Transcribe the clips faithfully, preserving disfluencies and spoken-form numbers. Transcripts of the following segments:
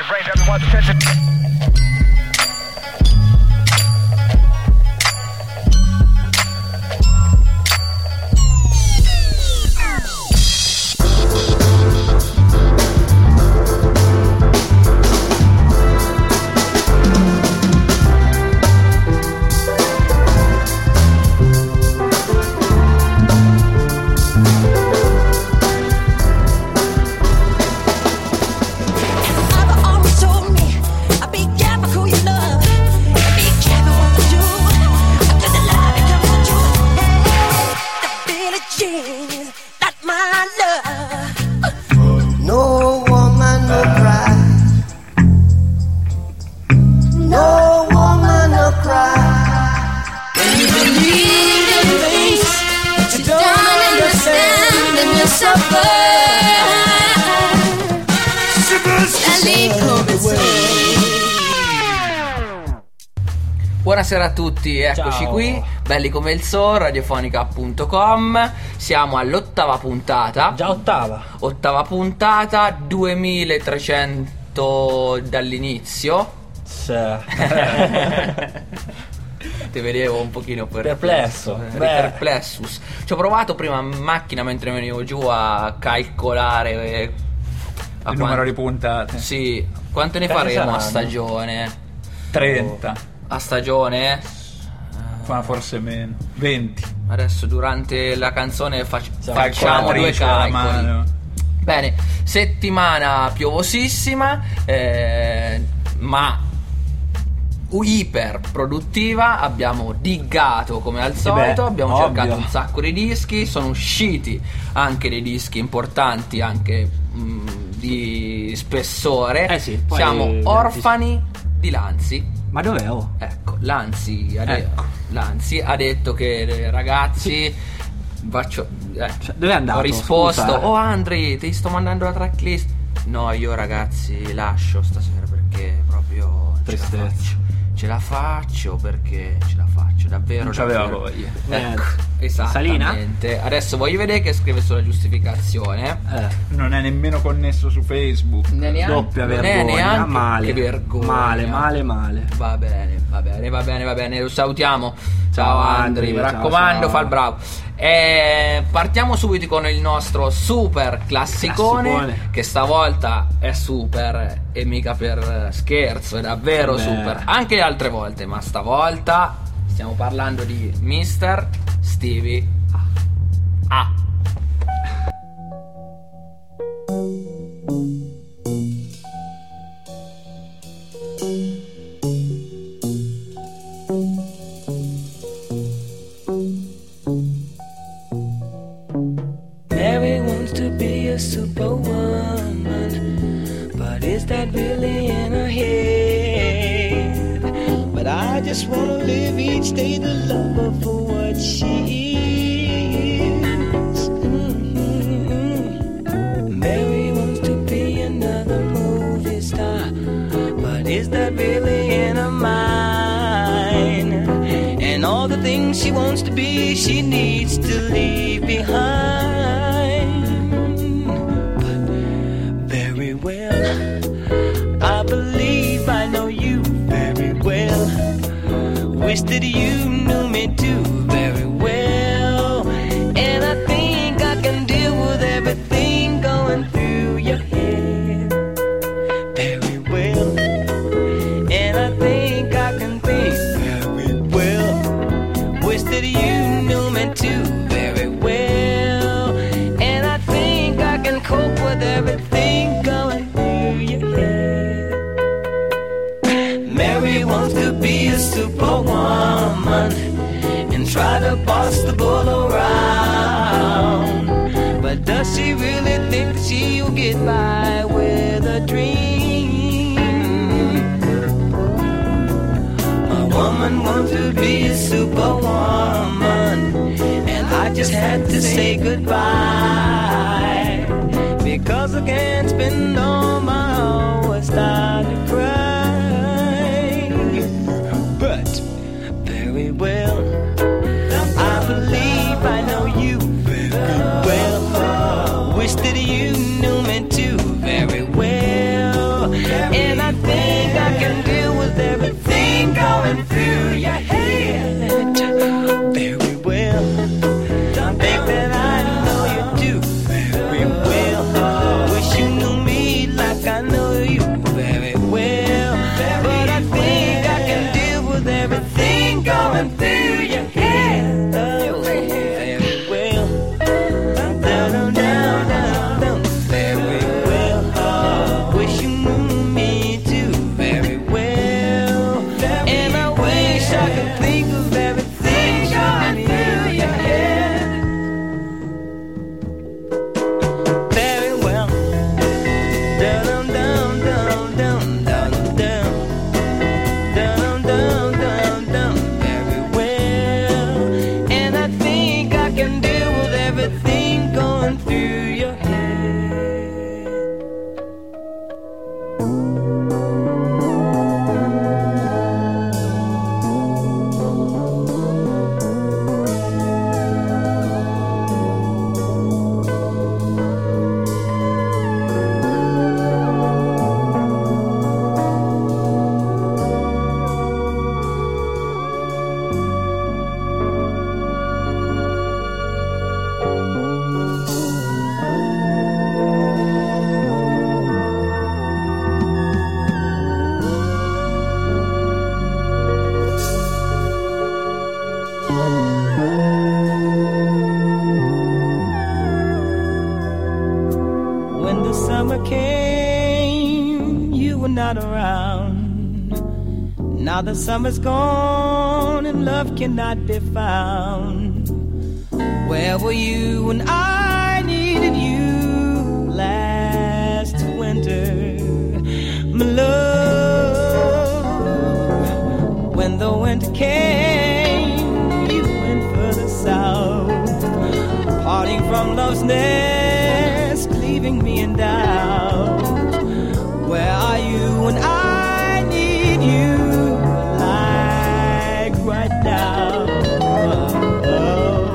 Active range, everyone's attention. Buonasera a tutti, eccoci Ciao. qui, belli come il sol, radiofonica punto com. Siamo all'ottava puntata. Già ottava. Ottava puntata, duemilatrecento dall'inizio. Sì. Ti vedevo un pochino Perplesso. perplesso, eh, Beh. perplessus. Ci ho provato prima in macchina mentre venivo giù a calcolare eh, a Il quan- numero di puntate. Sì, quante ne Quante faremo a saranno? stagione? trenta. A stagione? Ma forse meno. venti. Adesso durante la canzone fac- Siamo facciamo due Calcolatrice alla calcoli. mano. Bene, settimana piovosissima, eh, ma iper produttiva. Abbiamo diggato come al solito, beh, abbiamo ovvio. cercato un sacco di dischi, sono usciti anche dei dischi importanti, anche mh, di spessore. Eh sì, poi- Siamo orfani di Lanzi. Ma dov'è? Oh? Ecco, Lanzi ha, de- Ecco. Lanzi ha detto che eh, ragazzi, faccio, eh, Cioè, dove è andato? ho risposto, Scusa. oh Andri, ti sto mandando la tracklist. No, io ragazzi lascio stasera perché proprio ce la Tristezza. faccio. Ce la faccio perché ce la faccio, davvero. Non c'aveva davvero. voglia. Ecco, Eh, esattamente. Adesso voglio vedere che scrive sulla giustificazione. Eh, Non è nemmeno connesso su Facebook. Ne neanche- doppia non è vergogna, neanche male. che vergogna. Male, male, male. Va bene, va bene, va bene, va bene. Lo salutiamo. Ciao, Ciao, Andri, Andri, mi ciao, raccomando, ciao. fa il bravo. E partiamo subito con il nostro super classicone, Classicone. che stavolta è super e mica per scherzo, è davvero Beh. super. Anche le altre volte, ma stavolta stiamo parlando di mister Stevie A. A. Mary wants to be a superwoman, but is that really in her head? But I just wanna live each day to love her for what she is. Mm-hmm. Mary wants to be another movie star, but is that really in her mind? And all the things she wants to be, she needs to leave behind. But very well, I believe I know you very well. Wish that you knew me too very well. And I think I can deal with everything going through your head very well. And I think I can think very well. Wish that you knew me too very well. And I think I can cope with everything going through your head. Mary wants to be a superwoman and try to boss the bull around. But does she really think that she'll get by with a dream? A woman wants to be a superwoman, and I just had to say goodbye, because I can't spend all my hours starting to cry. But very well, I believe I know you very well. Wish that you knew me too very well. And not around. Now the summer's gone and love cannot be found. Where were you when I needed you last winter, my love? When the winter came, you went further south, parting from love's nest, leaving me in doubt. Where are you when I need you, like right now? Oh.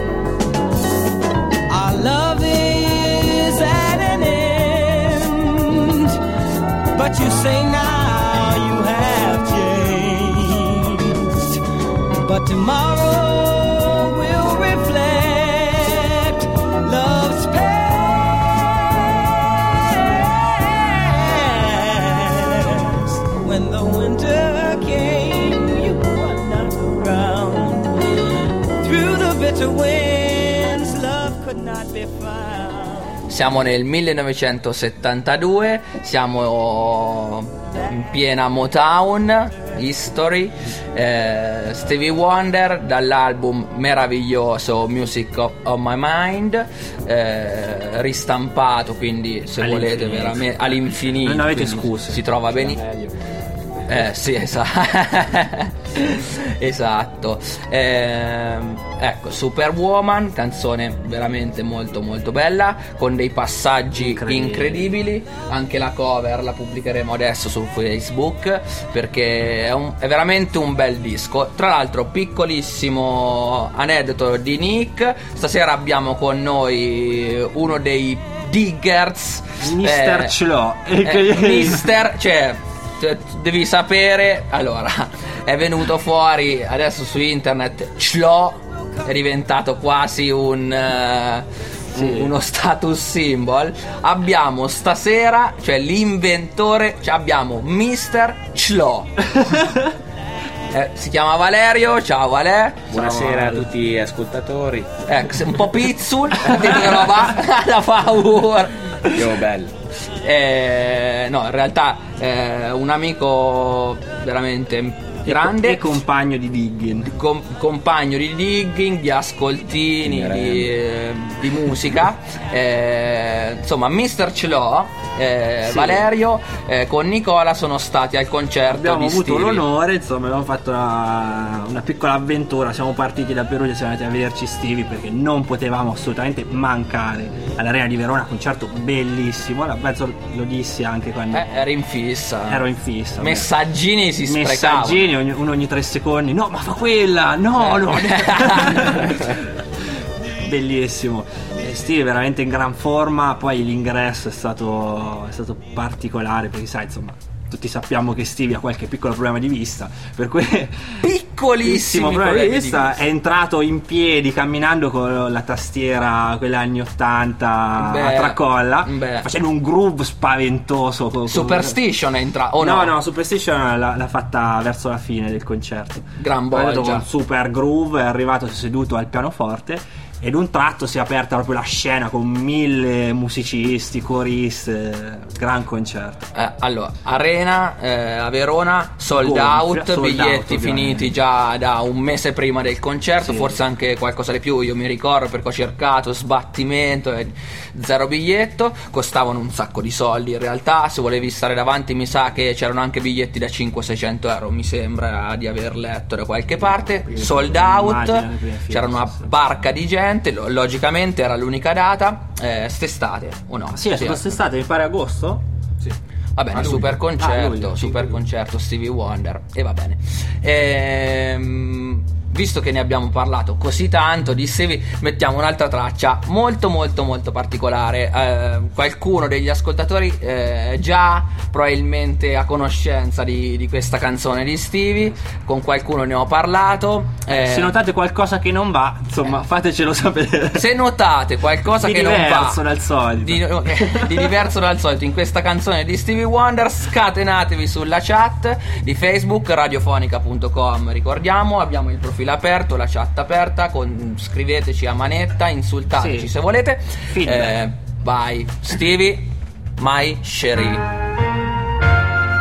Our love is at an end, but you say now you have changed. But tomorrow will reflect love's past. When the winter came, you were not around. Through the bitter winds, love could not be found. Siamo nel millenovecentosettantadue, siamo in piena Motown, History, eh, Stevie Wonder dall'album meraviglioso Music of, of My Mind, eh, ristampato, quindi se All'infinito. volete veramente all'infinito, Non avete quindi scuse. si trova benissimo. Eh sì, esatto. Esatto. Ehm, ecco, Superwoman, canzone veramente molto molto bella, con dei passaggi Incredibili. incredibili. Anche la cover la pubblicheremo adesso su Facebook, perché è, un- è veramente un bel disco. Tra l'altro, piccolissimo aneddoto di Nick: stasera abbiamo con noi uno dei Diggers, Mister eh, Clo. eh, Mister, cioè t- devi sapere, allora è venuto fuori adesso su internet, Clo è diventato quasi un eh, Sì. uno status symbol. Abbiamo stasera, cioè l'inventore, cioè abbiamo Mister Clo. Eh, si chiama Valerio. Ciao Vale. Buonasera a tutti gli ascoltatori. Ecco, sei un po' pizzul, capito che roba da paura. Io bello. Eh, no, in realtà è un amico veramente grande, E compagno di Diggin. com- compagno di digging, di ascoltini, di, eh, di musica. Eh, insomma, Mister Clo, eh, Sì. Valerio, eh, con Nicola sono stati al concerto Abbiamo di avuto Stevie. l'onore, insomma, abbiamo fatto una, una piccola avventura. Siamo partiti da Perugia, siamo andati a vederci Stevie perché non potevamo assolutamente mancare all'Arena di Verona. Concerto bellissimo. La- Penso lo dissi anche quando Eh, era in fissa. ero in fissa. Messaggini si sprecavano. Messaggini ogni- uno ogni tre secondi. No, ma fa quella! No, no! Bellissimo. Eh, Steve veramente in gran forma. Poi l'ingresso è stato, è stato particolare perché sai, insomma, tutti sappiamo che Steve ha qualche piccolo problema di vista, per cui Piccolissimo problema di problemi di vista. vista. È entrato in piedi camminando con la tastiera quella anni ottanta Beh, a tracolla, beh. facendo un groove spaventoso con- con- Superstition è entrato. Oh, no, no, no, Superstition l'ha, l'ha fatta verso la fine del concerto. Gran Poi ha detto bolgia. con super groove, è arrivato, si è seduto al pianoforte ed un tratto si è aperta proprio la scena con mille musicisti, coriste, gran concerto. Eh, allora, Arena eh, a Verona, sold Gonfia, out, sold biglietti out, ovviamente. finiti già da un mese prima del concerto, Sì. forse anche qualcosa di più, io mi ricordo perché ho cercato, sbattimento, e zero biglietto, costavano un sacco di soldi in realtà, se volevi stare davanti mi sa che c'erano anche biglietti da cinquecento-seicento euro, mi sembra di aver letto da qualche parte, sold out, Immagino, le prime file, c'era una sì, sì. barca di gente, lo- logicamente era l'unica data, eh, st'estate o no? Sì, è stato quest'estate, mi pare agosto? Sì. Va bene, A luglio. super Ah, concerto, luglio, sì, super luglio. concerto Stevie Wonder. E va bene. Ehm, visto che ne abbiamo parlato così tanto di Stevie, mettiamo un'altra traccia molto molto molto particolare. Eh, qualcuno degli ascoltatori eh, già probabilmente a conoscenza di, di questa canzone di Stevie, con qualcuno ne ho parlato. Eh, Se notate qualcosa che non va, insomma, fatecelo sapere. se notate qualcosa Di che non va diverso dal solito. di, di diverso dal solito in questa canzone di Stevie Wonder, scatenatevi sulla chat di Facebook radiofonica punto com. Ricordiamo, abbiamo il profilo aperto, la chat aperta, con, scriveteci a manetta, insultateci Sì. se volete. Feedback. Eh, vai Stevie, My Cherie.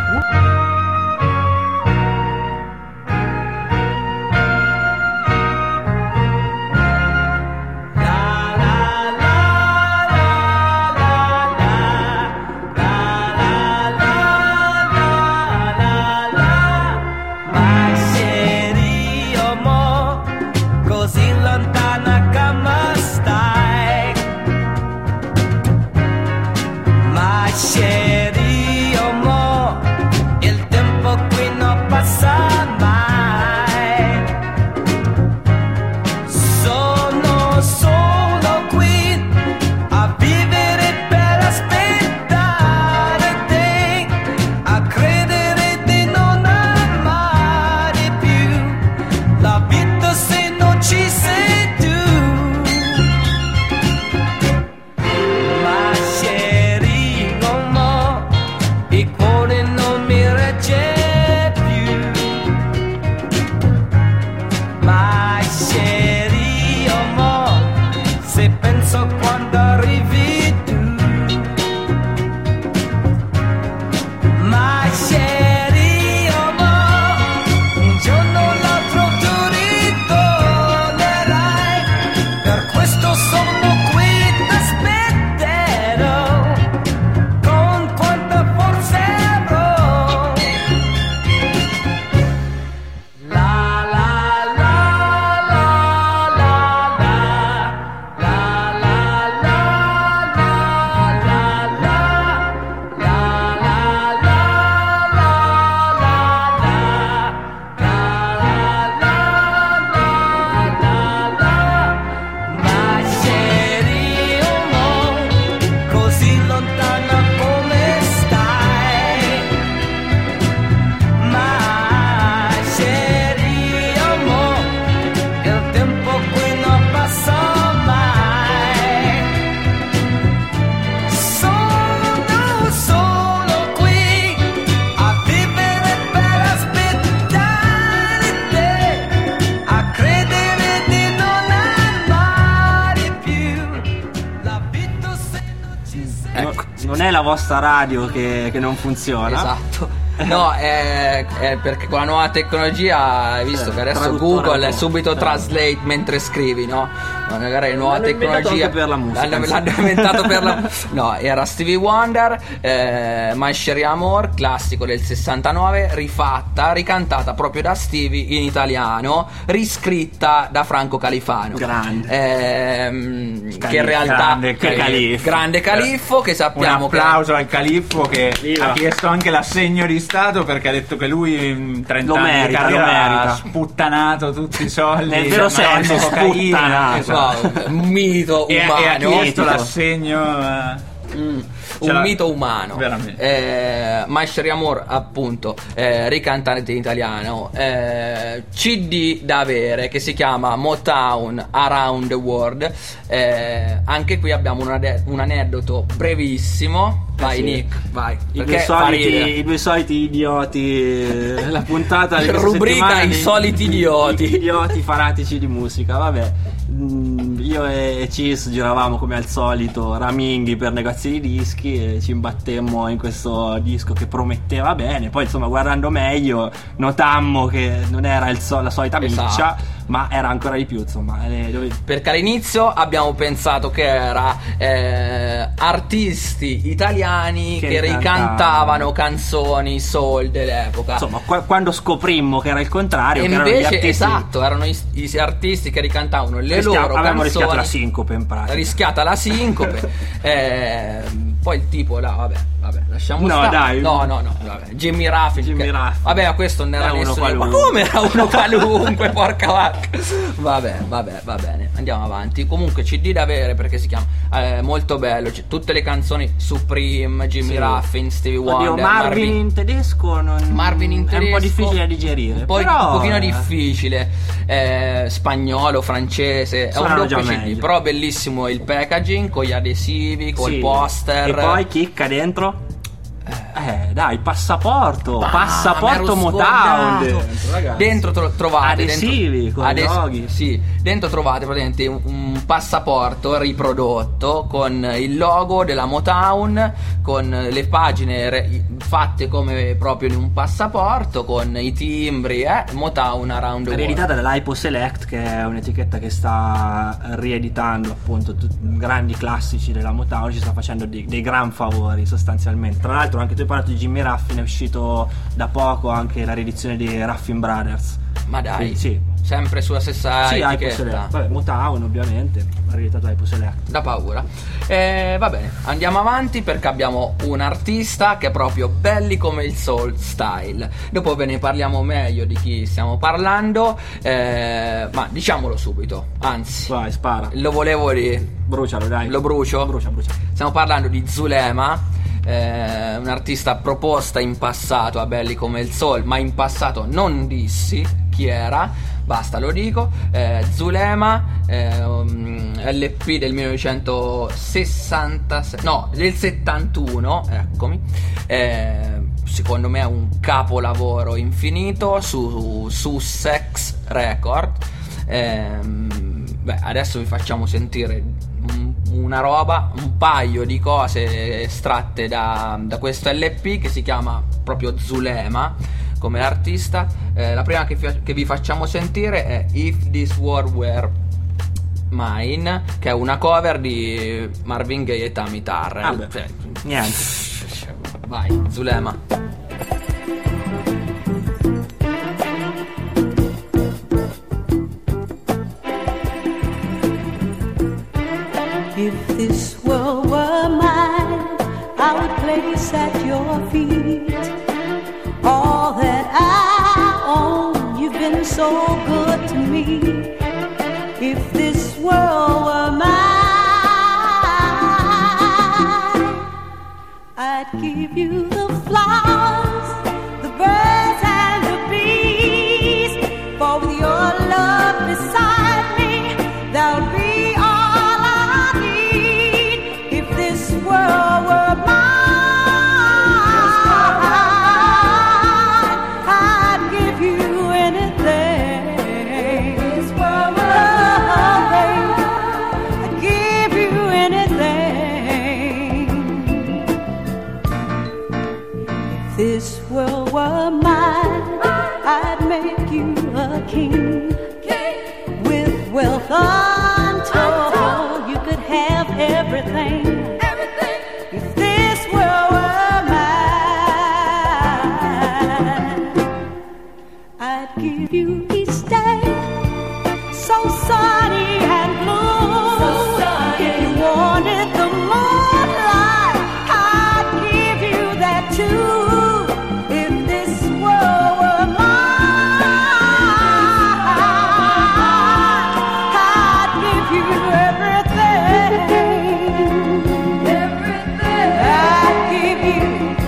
è la vostra radio che, che non funziona. Esatto. No, è, è perché con la nuova tecnologia hai visto Eh, che adesso traduttore Google è automatico. subito Eh. translate mentre scrivi, no? Magari la nuova L'hanno inventato tecnologia anche per la musica, l'hanno, insomma. l'hanno inventato per la no, era Stevie Wonder, eh, My Sherry Amor, classico del sessantanove, rifatta, ricantata proprio da Stevie in italiano, riscritta da Franco Califano. Grande. Ehm, che in realtà grande che- Califfo. grande Califfo, che Un sappiamo applauso al Califfo che Viva. ha chiesto anche l'assegno di Stato perché ha detto che lui in trenta Lo anni merita, di carriera lo merita. ha sputtanato tutti i soldi Nel vero mandando senso, cocaina, sputtanato. esatto. che no, un mito e, umano. e ha chiesto mitico. l'assegno eh, Mm, Ce un l'ha- mito umano. veramente. eh, My Sherry Amor, appunto, eh, ricantante in italiano, eh, C D da avere, che si chiama Motown Around the World. Eh, anche qui abbiamo un, ade- un aneddoto brevissimo. Vai, sì. Nick, vai. I Perché due, fa ridere. soliti, I due soliti idioti. La puntata di questa Rubrica settimana I dei- soliti idioti. Gli idioti fanatici di musica. Vabbè, mm, io e Cis giravamo come al solito raminghi per negozi di dischi e ci imbattemmo in questo disco che prometteva bene. Poi, insomma, guardando meglio, notammo che non era il so- la solita Esatto. miccia, ma era ancora di più. Insomma, eh, dove- Perché all'inizio abbiamo pensato che era eh, artisti italiani Che che, ricantavano. ricantavano canzoni soul dell'epoca. insomma, qua- quando scoprimmo che era il contrario, e che erano gli invece, artisti, esatto, erano i, i artisti che ricantavano le rischia- loro avevamo canzoni. rischiato la sincope in pratica. Rischiata la sincope. eh, poi il tipo là, vabbè, vabbè, lasciamo No, stare. dai. No, no, no, vabbè. Jimmy Ruffin. Jimmy che- Ruffin. Vabbè, ma questo non era Era uno nessuno. Ma qualunque. come era uno qualunque, porca vacca. Vabbè, vabbè, va bene. Andiamo avanti. Comunque C D da avere perché si chiama eh, molto bello. C- tutte le canzoni Supreme, Jimmy Sì. Ruffin, Stevie Wonder, Oddio, Marvin, in tedesco non, Marvin in è un po' tedesco, difficile da digerire. un, po' però, un pochino eh, difficile, eh, spagnolo, francese, è un Suonano doppio già C D, meglio. però bellissimo il packaging con gli adesivi, col sì. poster. E poi chicca dentro? Eh, dai, passaporto, Ah, passaporto m'ero Motown scordato. dentro, ragazzi. Dentro tro- trovate adesivi dentro, con i loghi. sì, dentro trovate praticamente un, un passaporto riprodotto con il logo della Motown, con le pagine re- fatte come proprio in un passaporto, con i timbri, eh, Motown Around the World. Ereditata dall'Hypo Select, che è un'etichetta che sta rieditando appunto tut- grandi classici della Motown, ci sta facendo dei, dei gran favori sostanzialmente. Tra l'altro anche tu hai parlato di Jimmy Ruffin, è uscito da poco anche la riedizione di Ruffin Brothers. Ma dai, Quindi, sì. sempre sulla stessa Sì, Hypo etichetta. Select. Vabbè, Motown ovviamente, ereditata da Hypo Select. Da paura. Eh, va bene, andiamo avanti perché abbiamo un artista che è proprio belli come il soul style. Dopo ve ne parliamo meglio di chi stiamo parlando, eh, ma diciamolo subito, anzi, Vai, spara. lo volevo dire, Brucialo, dai. lo brucio. Brucia, brucia. Stiamo parlando di Zulema. Eh, un'artista proposta in passato a belli come il soul, ma in passato non dissi chi era, basta, lo dico. eh, Zulema, eh, um, L P del millenovecentosessantasei, no, del settantuno, eccomi. eh, secondo me è un capolavoro infinito su Sussex Record. Ehm, beh, adesso vi facciamo sentire un- una roba, un paio di cose estratte da, da questo L P che si chiama proprio Zulema come artista. Eh, la prima che, fi- che vi facciamo sentire è If This World Were Mine, che è una cover di Marvin Gaye e Tammy Terrell. Ah, beh, Cioè, niente. vai, Zulema. If this world were mine, I would place at your feet all that I own. You've been so good to me. If this world were mine, I'd give you the flowers, the birds and the bees. For with your love beside me, there'll be world were mine, I'd give you anything. This world were mine, I'd give you anything. this world were mine, I'd make you a king. With wealth untold, you could have everything. If this world were mine, I'd give you each day so sunny and blue. So sunny. If you wanted the moonlight, I'd give you that too. If this world were mine, I'd give you everything. Everything. I'd give you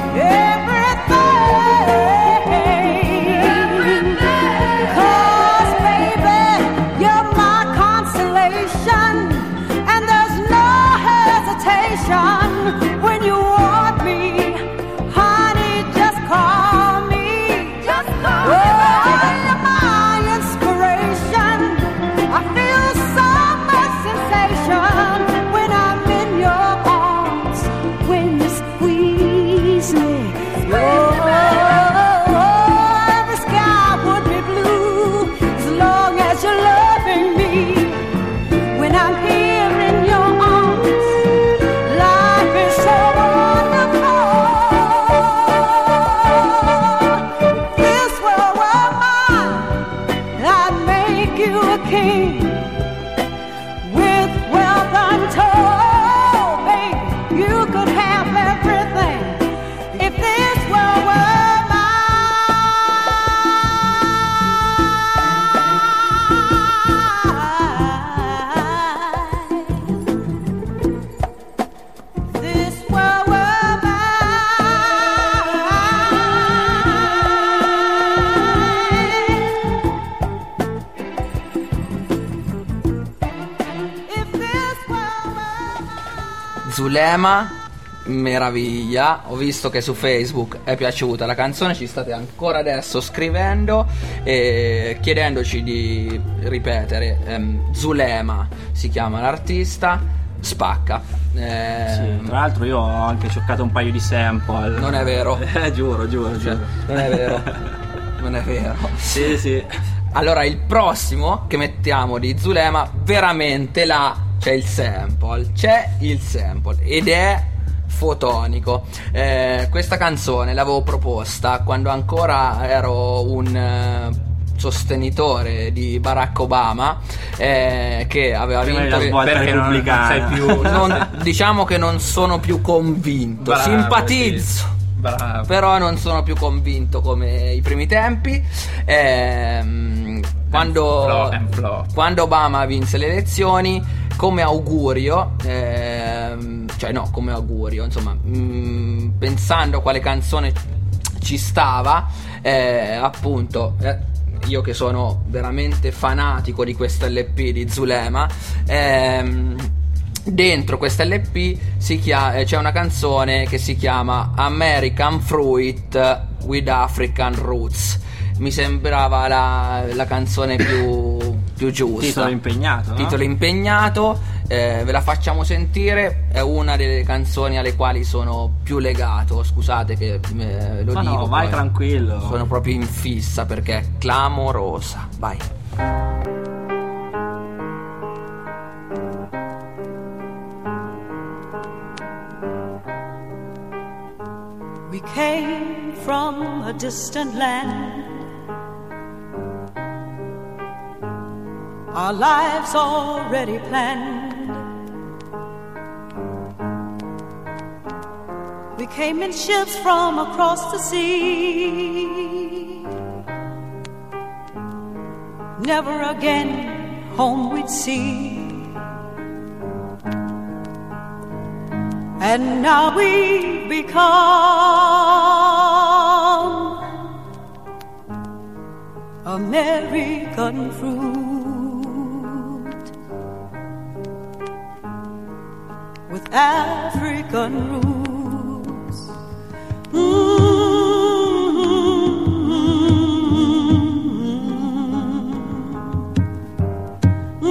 everything. Everything. 'Cause baby, you're my consolation, and there's no hesitation when you want me, honey. Just call me. Just call me. Oh, you're my inspiration. I feel so much sensation when I'm in your arms, when you squeeze me. Oh, the sky would be blue as long as you're loving me. When I'm here in your arms, life is so wonderful. This world were mine, I'd make you a king. With wealth untold, baby, you could have everything. If this world were mine, this world were mine. If this world were Zulema, meraviglia. Ho visto che su Facebook è piaciuta la canzone, ci state ancora adesso scrivendo e chiedendoci di ripetere. ehm, Zulema si chiama l'artista, spacca. Eh, Sì, tra l'altro io ho anche cioccato un paio di sample. Non è vero. Eh, giuro, giuro, Cioè, giuro. non è vero. Non è vero. Sì, sì. Allora, il prossimo che mettiamo di Zulema, veramente là c'è il sample. C'è il sample ed è fotonico. Eh, questa canzone l'avevo proposta quando ancora ero un eh, sostenitore di Barack Obama, eh, che aveva Prima vinto. della svolta perché non- non repubblicana. sei più- Non- diciamo che non sono più convinto. Bravo, Simpatizzo. sì. Bravo. Però non sono più convinto come i primi tempi. Ehm, quando, flow, and flow. quando Obama vinse le elezioni, come augurio, ehm, cioè no, come augurio, insomma, mh, pensando a quale canzone ci stava, eh, appunto, eh, io che sono veramente fanatico di questo L P di Zulema, ehm, dentro questa L P si chia- eh, c'è una canzone che si chiama American Fruit with African Roots. Mi sembrava la, la canzone più, più giusta. Titolo impegnato, no? Titolo impegnato, eh, ve la facciamo sentire. È una delle canzoni alle quali sono più legato. Scusate che eh, lo Ma no, dico. vai poi tranquillo. Sono proprio in fissa perché è clamorosa. Vai. We came from a distant land, our lives already planned. We came in ships from across the sea. Never again home we'd see. And now we've become American fruit with African roots. Mm-hmm.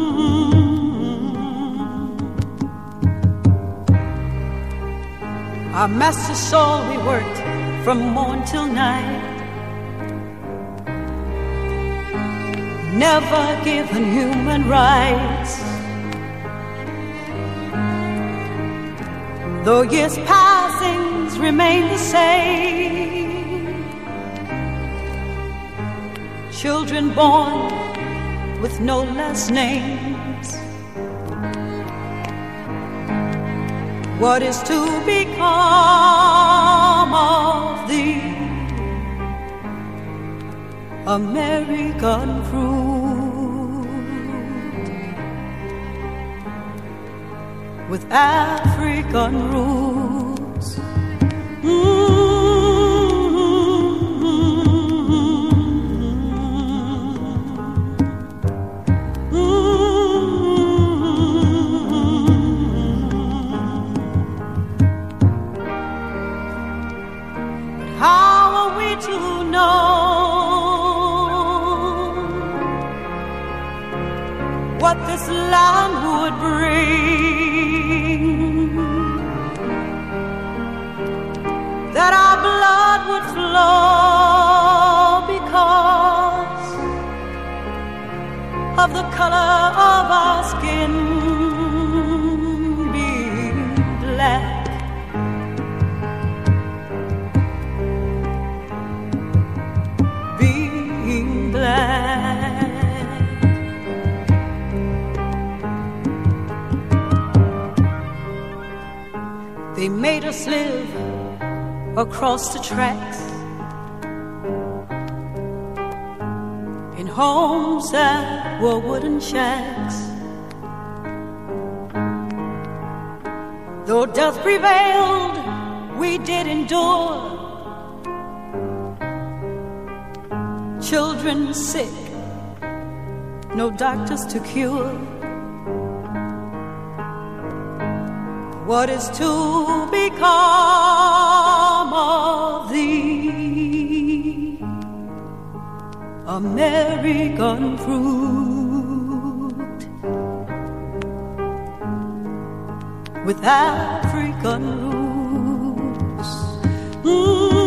Mm-hmm. Our master saw we worked from morn till night, never given human rights. Though years passings remain the same, children born with no last names. What is to become of the American fruit with African roots? Mm-hmm. To know what this land would bring, that our blood would flow because of the color of our skin being black. They made us live across the tracks in homes that were wooden shacks. Though death prevailed, we did endure. Children sick, no doctors to cure. What is to become of the American fruit with African roots? Mm-hmm.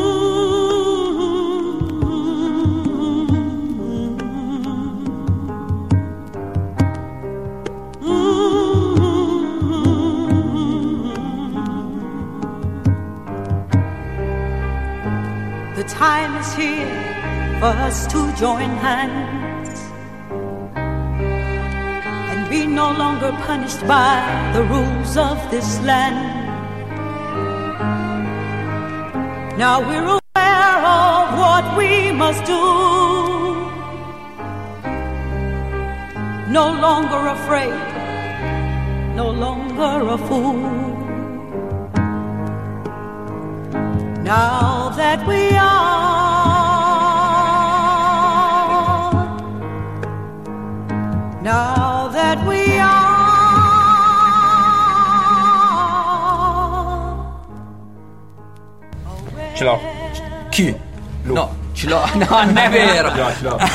The time is here for us to join hands and be no longer punished by the rules of this land. Now we're aware of what we must do, no longer afraid, no longer a fool. Now that we are, now that we are. Ce l'ho. Chi? No, ce l'ho. No, non è vero. No, ce l'ho.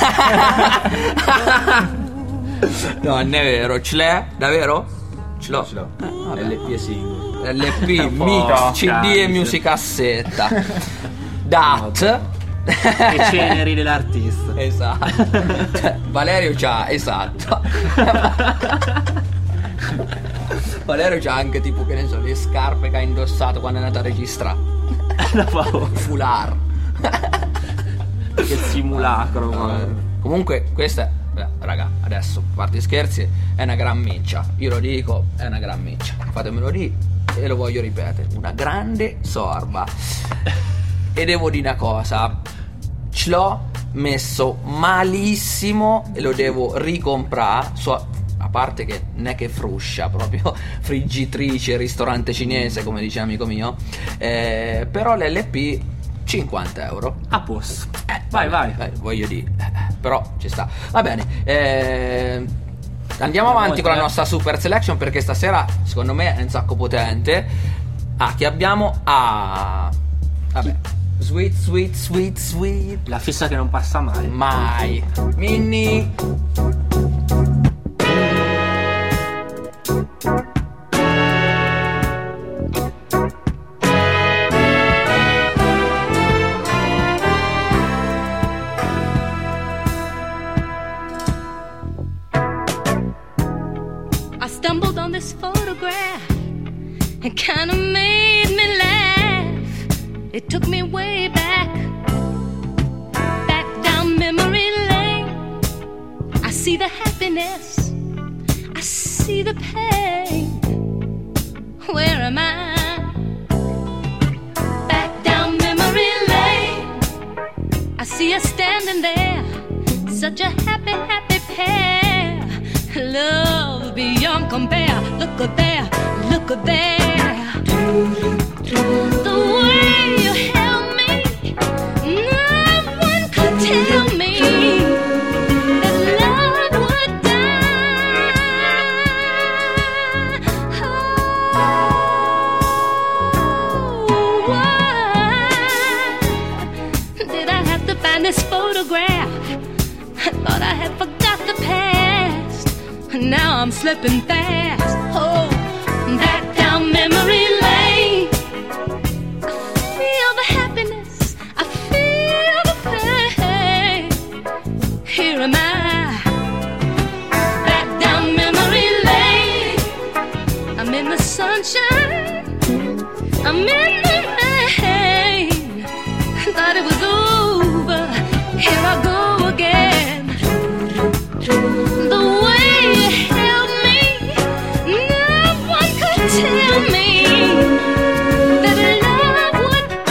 No, non è vero. Ce l'è? Davvero? Ce l'ho. Ce l'ho. Ah, L P e singolo. L P, mix, C D e musicassetta. Dat. E ceneri dell'artista. Esatto. Valerio c'ha, esatto. Valerio c'ha anche tipo, che ne so, le scarpe che ha indossato quando è andato a registrare. Foulard. Che simulacro. Eh, comunque questa è, beh, raga, adesso a parte scherzi, è una gran miccia. Io lo dico, è una gran miccia. Fatemelo dire e lo voglio ripetere, una grande sorba. E devo dire una cosa, ce l'ho messo malissimo e lo devo ricomprare. So, a parte che non è che fruscia, proprio friggitrice, ristorante cinese, come dice amico mio, eh, però l'L P cinquanta euro a posto. Eh, vai vai eh, voglio dire, eh, però ci sta, va bene. eh, Andiamo avanti con la nostra super selection, perché stasera secondo me è un sacco potente. Ah, che abbiamo? Ah, vabbè, Sweet, sweet, sweet, sweet, la fissa che non passa mai. Mai. Minnie. It kinda made me laugh. It took me way back, back down memory lane. I see the happiness, I see the pain. Where am I? Back down memory lane. I see us standing there, such a happy, happy pair. Love beyond compare. Look at there, look at there. The way you held me, no one could tell me that love would die. Oh, why did I have to find this photograph? I thought I had forgot the past. Now I'm slipping fast. Oh, back down memory lane. I feel the happiness, I feel the pain. Here am I, back down memory lane. I'm in the sunshine, I'm in the rain. Thought it was over, here I go again. The way you held me, no one could tell me that love would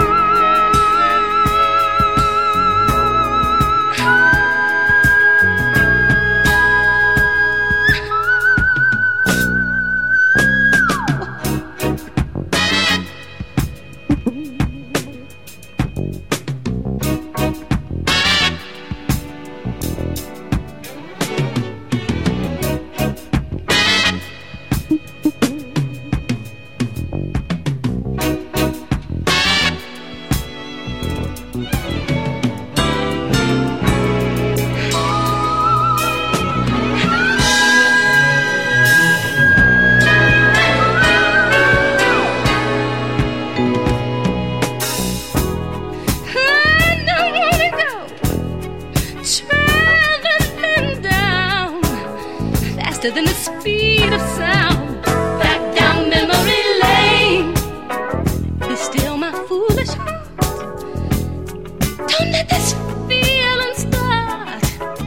than the speed of sound. Back down memory lane. Be still my foolish heart. Don't let this feeling start.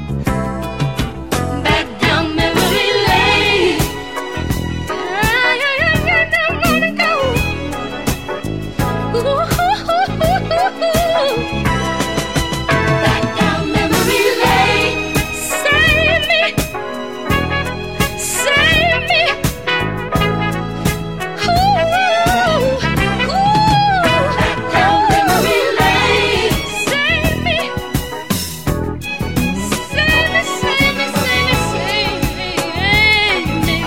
Back down memory lane. Yeah, yeah, yeah, yeah, don't wanna go. Ooh, ooh, ooh, ooh, ooh. Back down memory lane. Save me. Save me. Ooh, ooh. Back down memory lane. Save me. Save me, save me, save me, save me.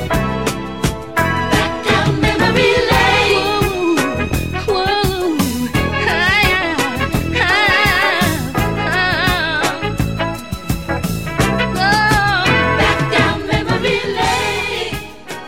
Back down memory lane. Ooh, ooh. Ah, ah, ah. Oh, back down memory lane.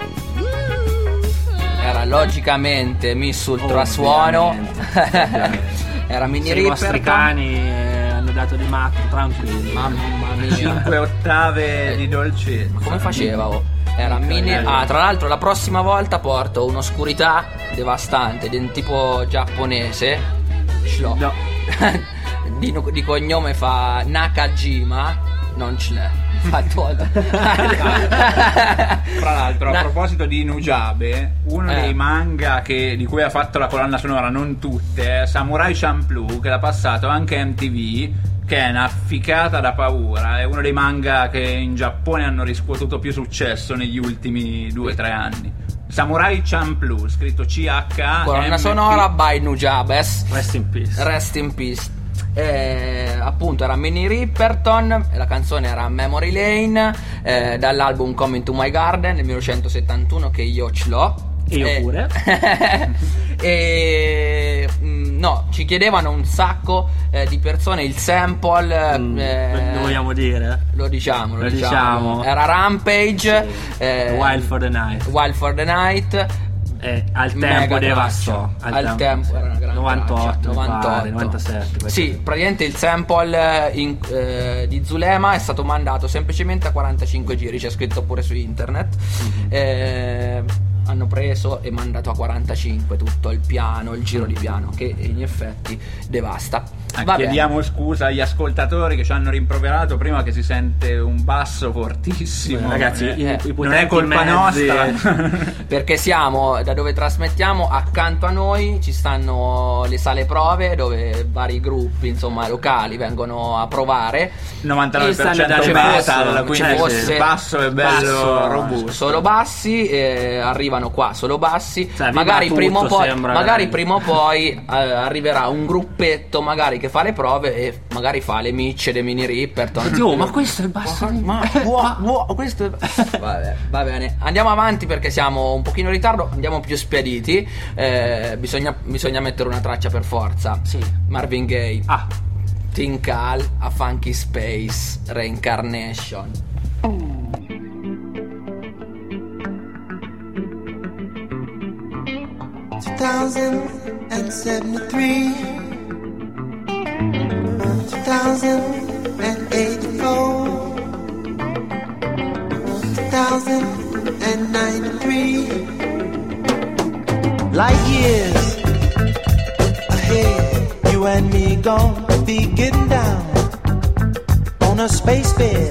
Ooh. Era logicamente Miss Ultrasuono. Era Minnie Se i vostri Ripperton. cani eh, hanno dato di matto, tranquilli. Mamma mia. cinque ottave di dolcezza. Come faceva? Oh? Era mini. Ah, tra l'altro la prossima volta porto un'oscurità devastante, di un tipo giapponese. Shlo. No. di, di cognome fa Nakajima, non ce l'è. Fa tutto. Tra l'altro, a Na- proposito di Nujabes, uno Eh. dei manga che, di cui ha fatto la colonna sonora, non tutte, è Samurai Champloo, che l'ha passato anche M T V, che è una ficata da paura. È uno dei manga che in Giappone hanno riscuotuto più successo negli ultimi due o tre anni. Samurai Champloo, scritto C H A Colonna sonora by Nujabes. Rest in peace. Rest in peace. Eh, appunto era Minnie Ripperton e la canzone era Memory Lane, eh, dall'album Coming to My Garden del millenovecentosettantuno, che io ce l'ho. Io Eh, pure. e mh, no, ci chiedevano un sacco eh, di persone il sample. Mm, eh, lo vogliamo dire? lo diciamo, lo, Lo diciamo. diciamo. Era Rampage, eh, Wild for the Night. Wild for the Night. Eh, al Mega tempo traccia. devastò. Al tempo era una grande novantotto, traccia. mi pare, novantotto. novantasette. Sì, praticamente il sample in- eh, di Zulema è stato mandato semplicemente a quarantacinque giri, c'è scritto pure su internet. Mhm. Eh, hanno preso e mandato a quarantacinque tutto il piano, il giro di piano, che in effetti devasta. Va Chiediamo bene. scusa agli ascoltatori che ci hanno rimproverato prima che si sente un basso fortissimo. Eh, ragazzi, Eh, i- eh, i non è potenti colpa mezzi- nostra. Perché siamo da dove trasmettiamo, accanto a noi ci stanno le sale prove dove vari gruppi, insomma, locali vengono a provare. novantanove per cento E stanno da metal, basso, quindi ci fosse il basso è bello basso, robusto. Solo bassi, eh, arrivano qua solo bassi. Cioè, magari vibra prima o tutto, poi, sembra, magari dai. prima o poi eh, arriverà un gruppetto magari che fa le prove e magari fa le micce dei mini Ripperton. Oh, ma questo è il basso. Ma wow, wow, questo è... Vabbè, va bene, andiamo avanti perché siamo un pochino in ritardo, andiamo più spediti. Eh, bisogna, bisogna mettere una traccia per forza. Sì. Marvin Gaye, Ah, Think Al, A Funky Space, Reincarnation. two thousand seventy-three, two thousand eighty-four, two thousand ninety-three. Light years ahead, you and me gonna be getting down on a space bed.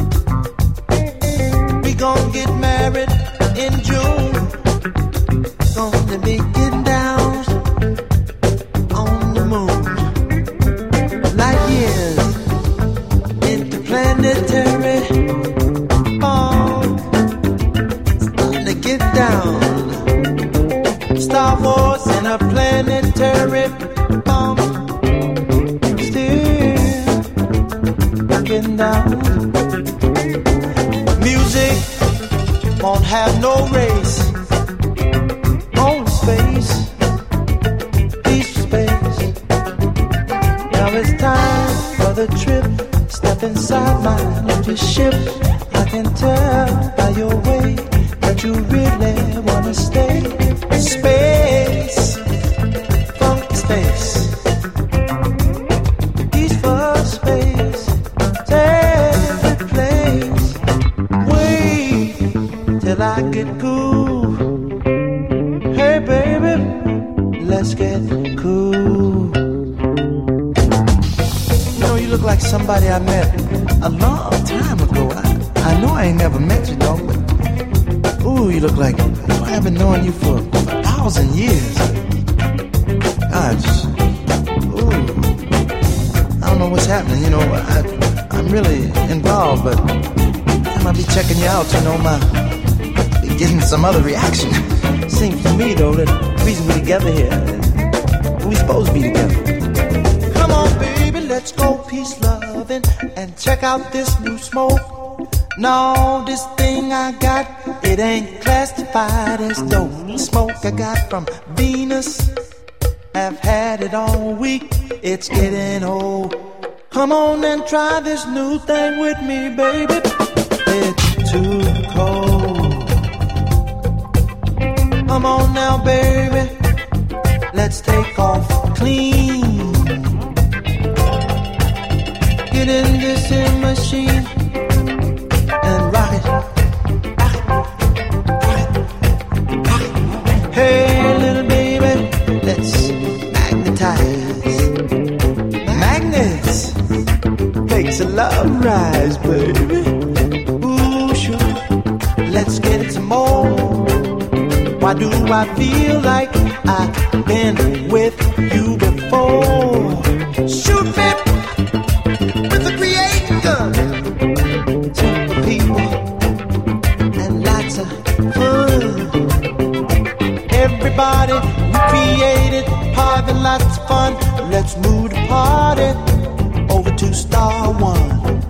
We gonna get married in June. Gonna be getting down on the moon. Light years interplanetary fog. Starting to get down. Star Wars in a planetary bomb. Still getting down. Music won't have no race. Only space, peace for space. Now it's time for the trip. Step inside my little ship. I can tell by your way that you really wanna stay. Space, funky space, peace for space. Every place. Wait till I get cool. Hey baby, let's get cool. You know, you look like somebody I met a long time ago. I, I know I ain't never met you, dog, but ooh, you look like I've been knowing you for a thousand years. I just, ooh, I don't know what's happening. You know, I, I'm really involved, but I might be checking you out. You know, my be getting some other reaction. Seems to me though that the reason we're together here, we supposed to be together. Come on, baby, let's go peace loving and check out this new smoke. No, this thing I got, it ain't classified as dope. Smoke I got from Venus, I've had it all week. It's getting old. Come on and try this new thing with me, baby. It's too cold. Come on now, baby, let's take off clean. Get in this in machine and rock it, rock it, rock it, rock it. Hey, little baby, let's magnetize. Magnets makes a love rise, baby. Ooh, sure, let's get it some more. Why do I feel like I've been with you before? Shoot me with a creator. Super people and lots of fun. Everybody we created, having lots of fun. Let's move the party over to Star One.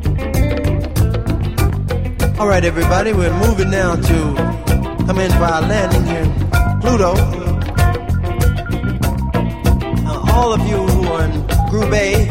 All right, everybody, we're moving now to come in for our landing here in Pluto. Uh, all of you who are in Group A,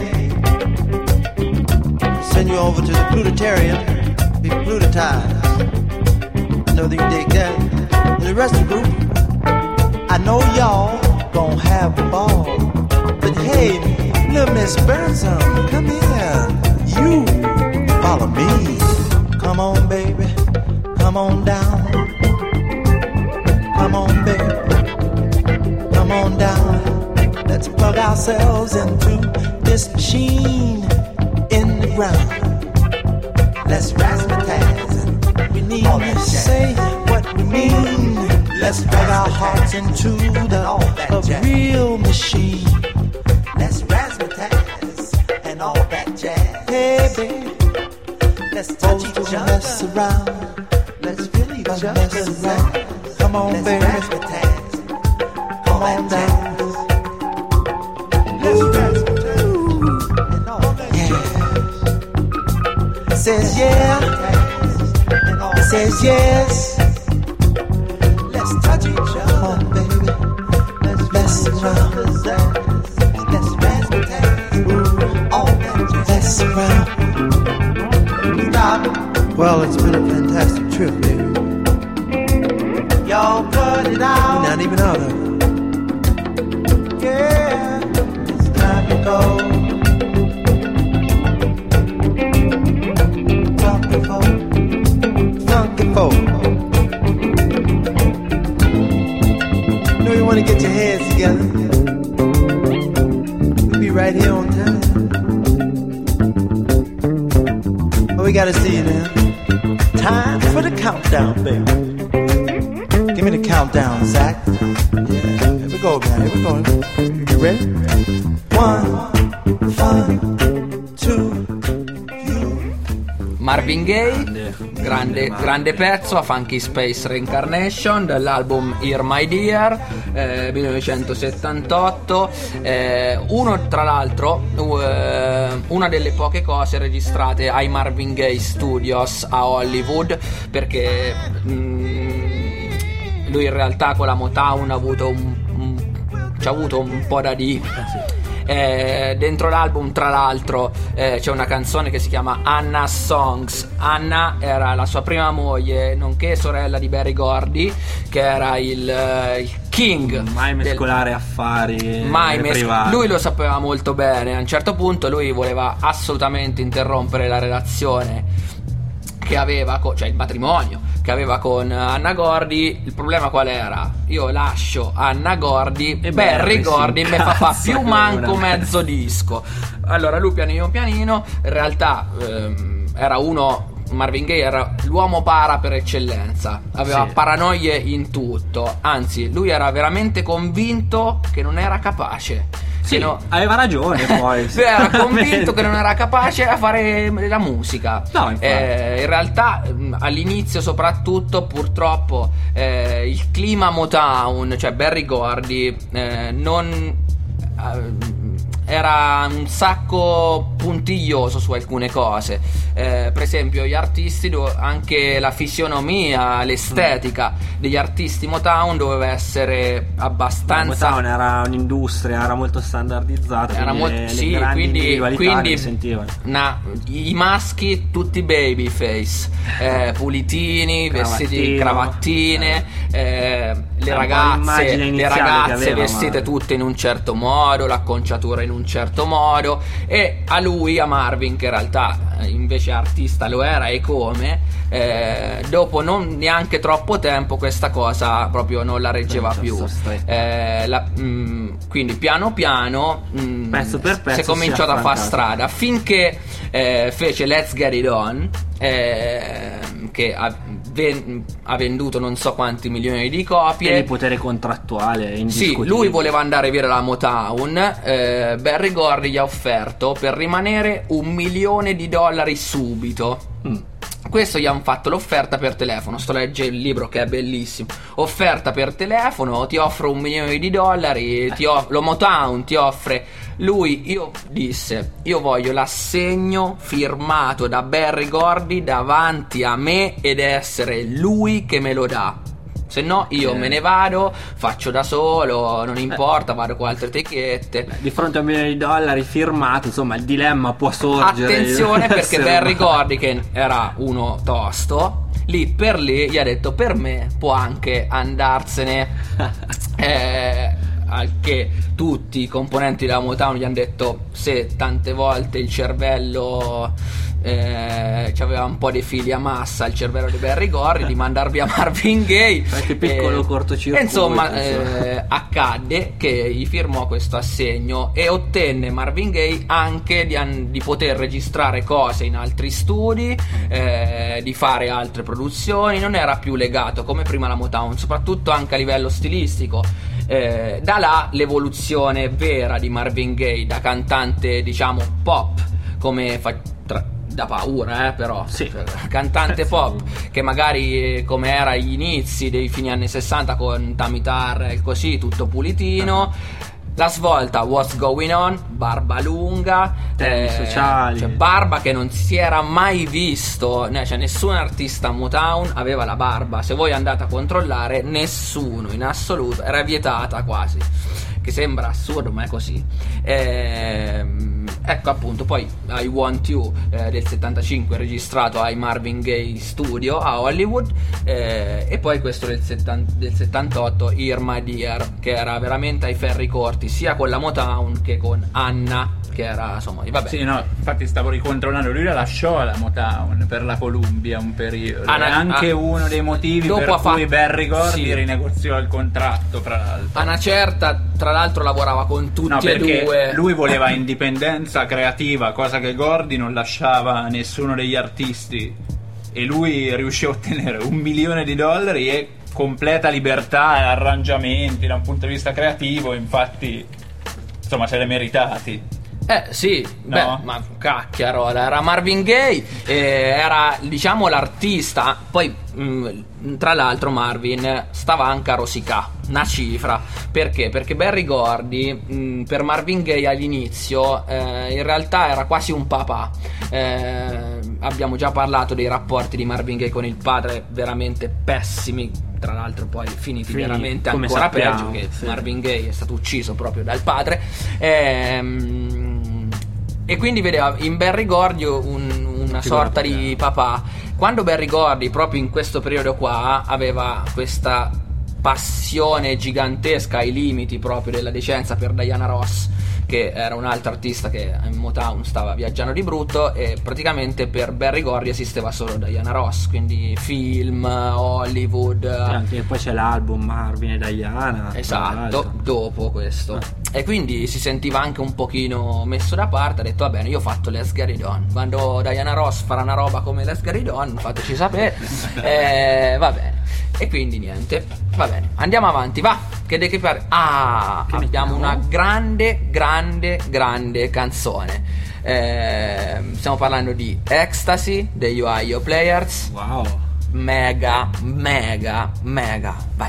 send you over to the Plutotarium, be plutotized. I know that you dig that. And the rest of the group, I know y'all gon' have a ball. But hey, little Miss Burnsome, come here. You follow me. Come on, baby, come on down. Come on, baby, come on down. Let's plug ourselves into this machine in the ground. Let's razzmatazz. We need to say what we mean. Let's plug our hearts into the a real machine. Let's razzmatazz and all that jazz. Hey, baby, let's touch each other. Mess around. Let's feel each other. Mess around. Come on, let's baby. Razzmatazz. Come on down. Let's razzmatazz and all that jazz. Yeah. Says yeah. It says yes. Let's touch each other. Come on, baby. Let's mess around. Let's razzmatazz. Ooh, all that mess around. Stop. Well, it's been a fantastic trip, baby. Y'all put it out. Not even out of it. Yeah, it's time to go. Funky folk. Funky folk. You know you want to get your heads together. We'll be right here on time. But we gotta see you now. Time for the countdown, baby. Give me the countdown, Zach. Yeah, here we go, man. Here we go. You ready? One, five, two, you. Marvin Gaye, grande, grande pezzo a Funky Space Reincarnation dell'album Hear My Dear, eh, millenovecentosettantotto. Eh, uno, tra l'altro, eh, una delle poche cose registrate ai Marvin Gaye Studios a Hollywood, perché mh, lui in realtà con la Motown ha avuto un, un, c'ha avuto un po' da dire. Eh, dentro l'album, tra l'altro, eh, c'è una canzone che si chiama Anna's Songs. Anna era la sua prima moglie, nonché sorella di Berry Gordy, che era il, uh, il king. Mai mescolare del... affari mai mes- privati. Lui lo sapeva molto bene. A un certo punto lui voleva assolutamente interrompere la relazione che aveva, co- cioè il matrimonio che aveva con Anna Gordy. Il problema qual era? Io lascio Anna Gordy e Berry Gordy mi fa fa più manco mezzo disco. Allora lui pianino pianino, in realtà ehm, era uno, Marvin Gaye era l'uomo para per eccellenza, aveva sì. paranoie in tutto, anzi lui era veramente convinto che non era capace. Sì, no, aveva ragione poi. Era convinto che non era capace a fare la musica. No, eh, in realtà all'inizio soprattutto purtroppo eh, il clima Motown, cioè Berry Gordy, eh, non eh, era un sacco puntiglioso su alcune cose. Eh, per esempio gli artisti, anche la fisionomia, l'estetica degli artisti Motown doveva essere abbastanza. Motown era un'industria, era molto standardizzata, era molto, le, sì, le grandi quindi, individualità quindi che sentivano. Na, i maschi tutti babyface, eh, pulitini, vestiti cravattine, eh, le è ragazze, le ragazze aveva, vestite ma... tutte in un certo modo, l'acconciatura in un certo modo. E a lui, a Marvin, che in realtà invece artista lo era e come, eh, dopo non neanche troppo tempo questa cosa proprio non la reggeva più, eh, la, mh, quindi piano piano mh, pezzo per pezzo si è cominciato a fare strada finché eh, fece Let's Get It On, eh, che ha, ven- ha venduto non so quanti milioni di copie, e di potere contrattuale indiscutibile. Sì, lui voleva andare via la Motown, eh, Berry Gordy gli ha offerto per rimanere un milione di dollari subito. mm. Questo gli hanno fatto l'offerta per telefono. Sto leggendo il libro che è bellissimo. Offerta per telefono, ti offro un milione di dollari, ti off- lo Motown ti offre. Lui, io disse, io voglio l'assegno firmato da Berry Gordy davanti a me ed essere lui che me lo dà. Se no io eh. me ne vado, faccio da solo, non importa, eh. vado con altre etichette. Di fronte a un milione di dollari firmato, insomma, il dilemma può sorgere. Attenzione, perché Berry Gordy, che era uno tosto, lì per lì gli ha detto: per me può anche andarsene. eh, al che tutti i componenti della Motown gli hanno detto, se tante volte il cervello eh, aveva un po' dei fili a massa, il cervello di Berry Gordy, di mandar via Marvin Gaye. Qualche piccolo eh, cortocircuito, e insomma insomma. Eh, accadde che gli firmò questo assegno e ottenne Marvin Gaye anche di, an- di poter registrare cose in altri studi, eh, di fare altre produzioni. Non era più legato come prima alla Motown, soprattutto anche a livello stilistico. Eh, da là l'evoluzione vera di Marvin Gaye da cantante, diciamo, pop, come fa- tra- da paura, eh, però sì. cantante pop, che magari eh, come era agli inizi dei fine anni sessanta con Tammy Terrell, così tutto pulitino. La svolta, What's Going On, barba lunga, temi sociali, cioè barba che non si era mai visto, cioè nessun artista Motown aveva la barba. Se voi andate a controllare, nessuno in assoluto, era vietata quasi, che sembra assurdo ma è così. Ehm, ecco appunto, poi I Want You eh, del settantacinque registrato ai Marvin Gaye Studio a Hollywood, eh, e poi questo del, settanta, del settantotto, Hear My Dear, che era veramente ai ferri corti sia con la Motown che con Anna, che era insomma vabbè. Sì, no, infatti stavo ricontrollando, lui la lasciò la Motown per la Columbia un periodo, Anna, è anche a, uno dei motivi per ha cui fatto, Berry Gordy sì. rinegoziò il contratto, fra l'altro. A una certa, tra l'altro lavorava con tutti no, e perché due. Lui voleva indipendenza creativa, cosa che Gordy non lasciava a nessuno degli artisti, e lui riuscì a ottenere un milione di dollari e completa libertà e arrangiamenti da un punto di vista creativo. Infatti insomma se l'è meritati. Eh sì, no? Beh, ma cacchiarola, era Marvin Gaye, eh, era diciamo l'artista. Poi mh, tra l'altro Marvin stava anche a rosicà una cifra, perché? Perché Berry Gordy mh, per Marvin Gaye all'inizio eh, in realtà era quasi un papà. eh, abbiamo già parlato dei rapporti di Marvin Gaye con il padre, veramente pessimi, tra l'altro poi finiti Finiti, veramente come ancora sappiamo, peggio, che sì. Marvin Gaye è stato ucciso proprio dal padre. ehm E quindi vedeva in Berry Gordy un, una sorta di papà. Quando Berry Gordy, proprio in questo periodo qua, aveva questa passione gigantesca ai limiti proprio della decenza per Diana Ross, che era un altro artista che in Motown stava viaggiando di brutto, e praticamente per Berry Gordy esisteva solo Diana Ross, quindi film, Hollywood, e poi c'è l'album Marvin e Diana, esatto, dopo questo, e quindi si sentiva anche un pochino messo da parte. Ha detto va bene, io ho fatto Let's Get It On, quando Diana Ross farà una roba come Let's Get It On fateci sapere. eh, va bene, e quindi niente, va bene, andiamo avanti, va, che de che pare. Ah, che abbiamo mettiamo? una grande grande grande canzone. eh, stiamo parlando di Ecstasy degli Ohio Players. Wow, mega mega mega, vai.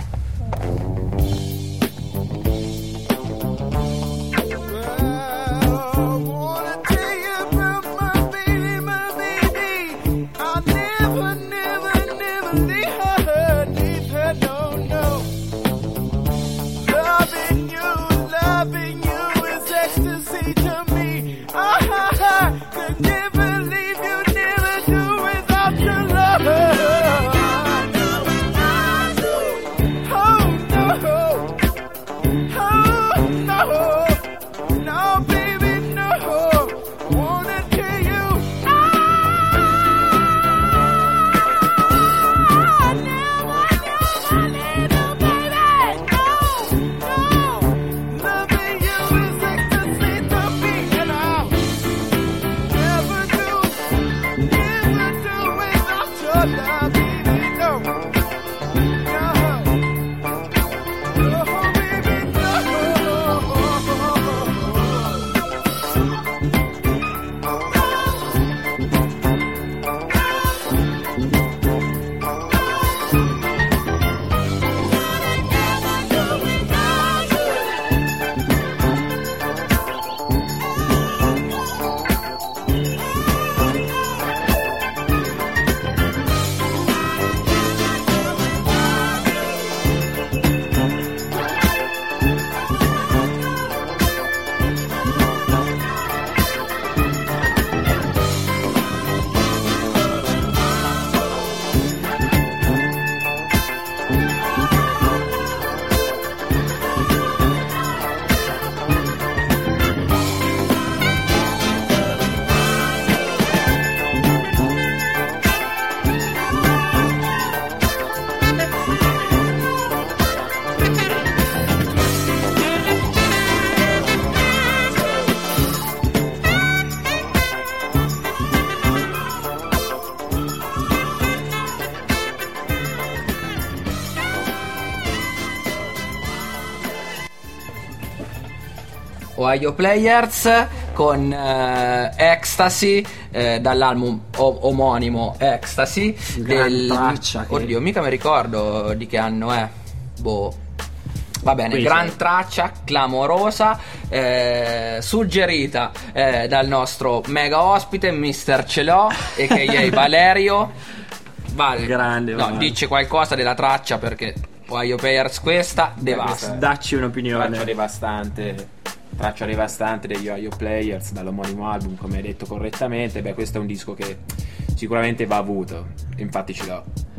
I Ohio Players con eh, Ecstasy eh, dall'album o- omonimo Ecstasy Gran del... traccia che- Oddio, mica mi ricordo di che anno è. Boh. Va bene, Qui gran c'è. traccia, clamorosa, eh, suggerita eh, dal nostro mega ospite mister Celò e che è Valerio. Vale, Grande, no, Vale. dice qualcosa della traccia perché Ohio Players questa devasta. Dacci un'opinione. Traccia devastante, traccia devastante degli Ohio Players dall'omonimo album, come hai detto correttamente. Beh, questo è un disco che sicuramente va avuto, infatti ce l'ho.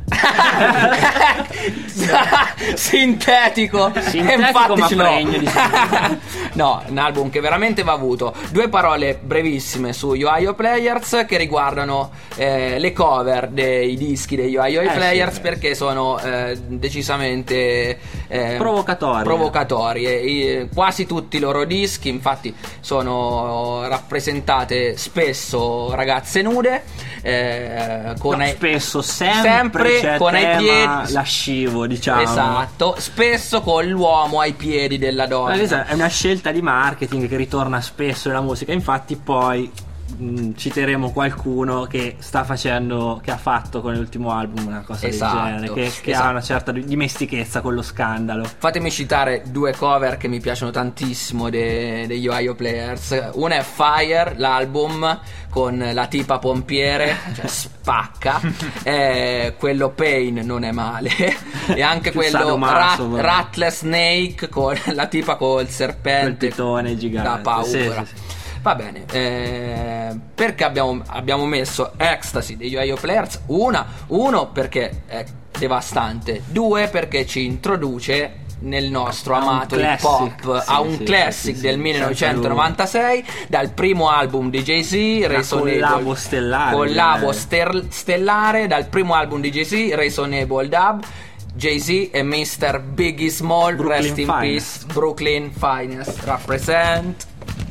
Sintetico, Sintetico, infatti ma ce l'ho. pregno di No, un album che veramente va avuto. Due parole brevissime sugli Ohio Players che riguardano eh, le cover dei dischi degli Ohio Eh, Players, sì. perché sono eh, decisamente eh, Provocatorie. provocatorie. I- quasi tutti i loro dischi infatti sono rappresentate spesso ragazze nude eh, con No, ai- spesso sempre, sempre c'è con ai tema piedi lascivo, diciamo. esatto, spesso con l'uomo ai piedi della Ma donna. questa è una scelta di marketing che ritorna spesso nella musica. Infatti poi mh, citeremo qualcuno che sta facendo, che ha fatto con l'ultimo album una cosa Esatto, del genere, che, che esatto. ha una certa dimestichezza con lo scandalo. Fatemi citare due cover che mi piacciono tantissimo de- degli Ohio Players. Una è Fire, l'album con la tipa pompiere, cioè spacca. Eh, quello Pain non è male. E anche Più quello sadomaso, Rat- però. Rattles Snake con la tipa col Quel serpente. pitone gigante. Da paura. Sì, sì, sì. Va bene, eh, perché abbiamo, abbiamo messo Ecstasy degli Ohio Players? Una, uno perché è devastante, due perché ci introduce nel nostro A un amato hip classic, hop, sì, a un sì, classic sì, sì, del sì, millenovecentonovantasei, dal primo album di Jay-Z, Reasonable, collabo stellare, collabo direi. ster- stellare, dal primo album di Jay-Z, Reasonable Dub. Jay-Z e mister Biggie Small, Brooklyn rest in Finest. peace, Brooklyn Finest, represent.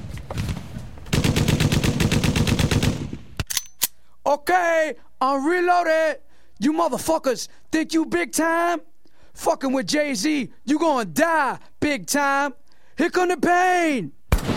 Okay, I'm reloaded. You motherfuckers think you big time? Fucking with Jay-Z, you gonna die big time. Here come the pain.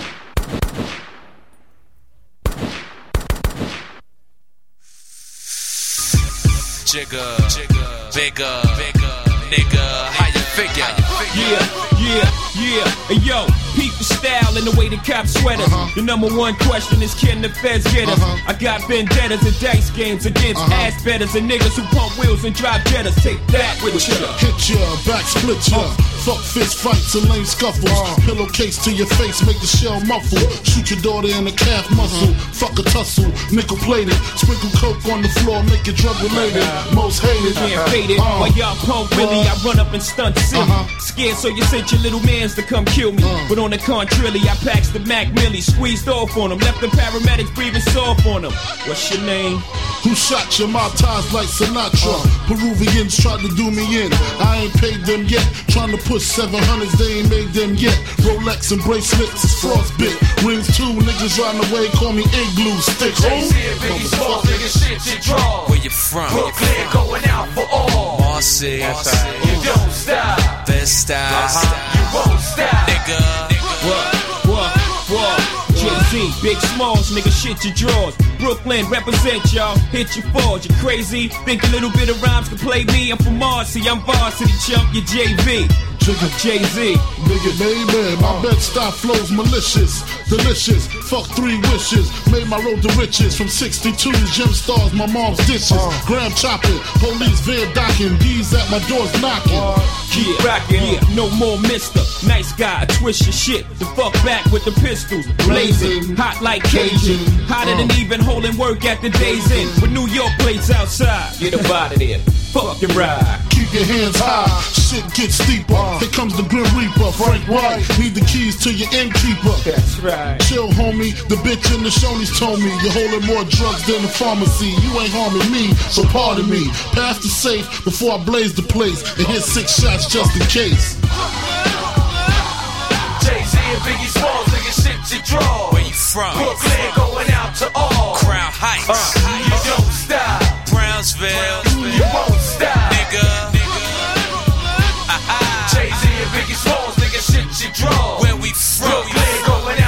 Jigger, bigger, nigga, how you figure? Yeah, yeah, yeah. Hey yo, peep the style and the way the cops sweat us. Uh-huh. The number one question is can the feds get us? Uh-huh. I got vendettas and dice games against Uh-huh. ass betters and niggas who pump wheels and drive jettas. Take that with you. Hit ya, back split ya. Fuck fist fights and lame scuffles. Pillowcase to your face, make the shell muffle. Shoot your daughter in the calf muscle. Fuck a tussle, nickel plated. Sprinkle coke on the floor, make it drug related. Most hated. Can't fade it. Uh, While y'all pump Willie, I run up and stunt silly. Uh-huh. Scared, so you sent your little mans to come kill me. Uh. But on the contrary, I paxed the Mac Millie, squeezed off on them, left the paramedics breathing soft on them. What's your name? Who shot your mouth ties like Sinatra? Peruvians tried to do me in. I ain't paid them yet. Trying to push seven hundreds, they ain't made them yet. Rolex and bracelets is frostbit. Rings too, niggas riding away, call me igloo stick. Where you from? Brooklyn going out for all. Marcy, You don't stop. best style, You won't stop. nigga. What? What? What? Jay-Z, Big Smalls, nigga, shit your drawers. Brooklyn, represent y'all, hit your fours. You crazy? Think a little bit of rhymes can play me? I'm from Marcy, I'm varsity chump, you J V. Jay-Z. Nigga, baby, my bed style flows malicious, delicious. Fuck three wishes, made my road to riches. From sixty-two gem stars, my mom's dishes. Graham chopping, police van docking, D's at my doors knocking. Yeah, rockin', yeah, no more mister. Nice guy, twist your shit. The fuck back with the pistols. Blazing, hot like Cajun. Hotter than even holding work at the day's end. With New York plates outside. Get up out of there. Fuck your ride. Keep your hands high, shit gets steeper. Here comes the Grim Reaper, Frank White. Need the keys to your innkeeper. That's right. Chill, homie. The bitch in the Shoney's told me you're holding more drugs than the pharmacy. You ain't harming me, so pardon me. Pass the safe before I blaze the place and hit six shots just in case. Jay-Z and Biggie Smalls, nigga, shit you draw. Where you from? Brooklyn going out to all. Crown Heights, You don't stop. Brownsville, You won't stop. nigga. Jay-Z and Biggie Smalls, nigga, shit you draw. Where we from? Brooklyn going out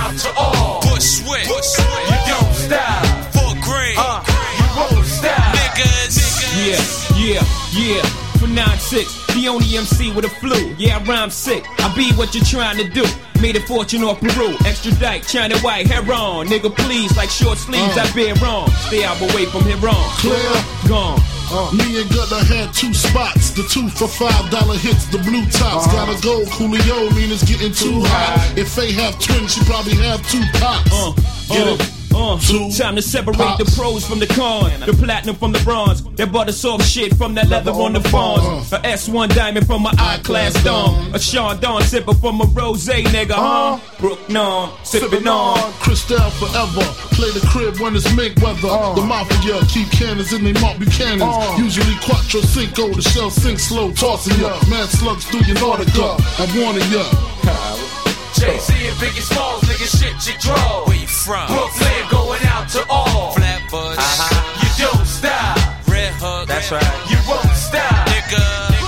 nine six, the only M C with a flu. Yeah, I rhyme sick, I be what you're trying to do. Made a fortune off Peru, extradite, China white, hair on. Nigga, please, like short sleeves, uh. I've been wrong. Stay out away from here wrong. Clear, gone. Uh. Me and Gutter had two spots. The two for five dollar hits, the blue tops. Uh. Gotta go, Coolio, mean it's getting too hot. If they have twins, she probably have two pops. Uh. Get uh. it? Uh, Time to separate pops. The pros from the cons, the platinum from the bronze, that butter soft shit from that leather on the fawns. A S one diamond from my I-class dome, a Sean Dawn sipper from a rosé nigga, huh? Brook non, sippin' on. Cristal forever, play the crib when it's mink weather. Uh. The mafia keep cannons in they Mark Buchanans. Uh. Usually Quattro Cinco, the shell sink slow, tossing ya. Mad slugs through your Nautica, I'm warning ya. Jay-Z and Biggie Smalls, nigga, shit you draw. Where you from? Brooklyn, going out to all. Flatbush. Uh-huh. You don't stop. Red Hook. That's right. You won't stop. Nigga.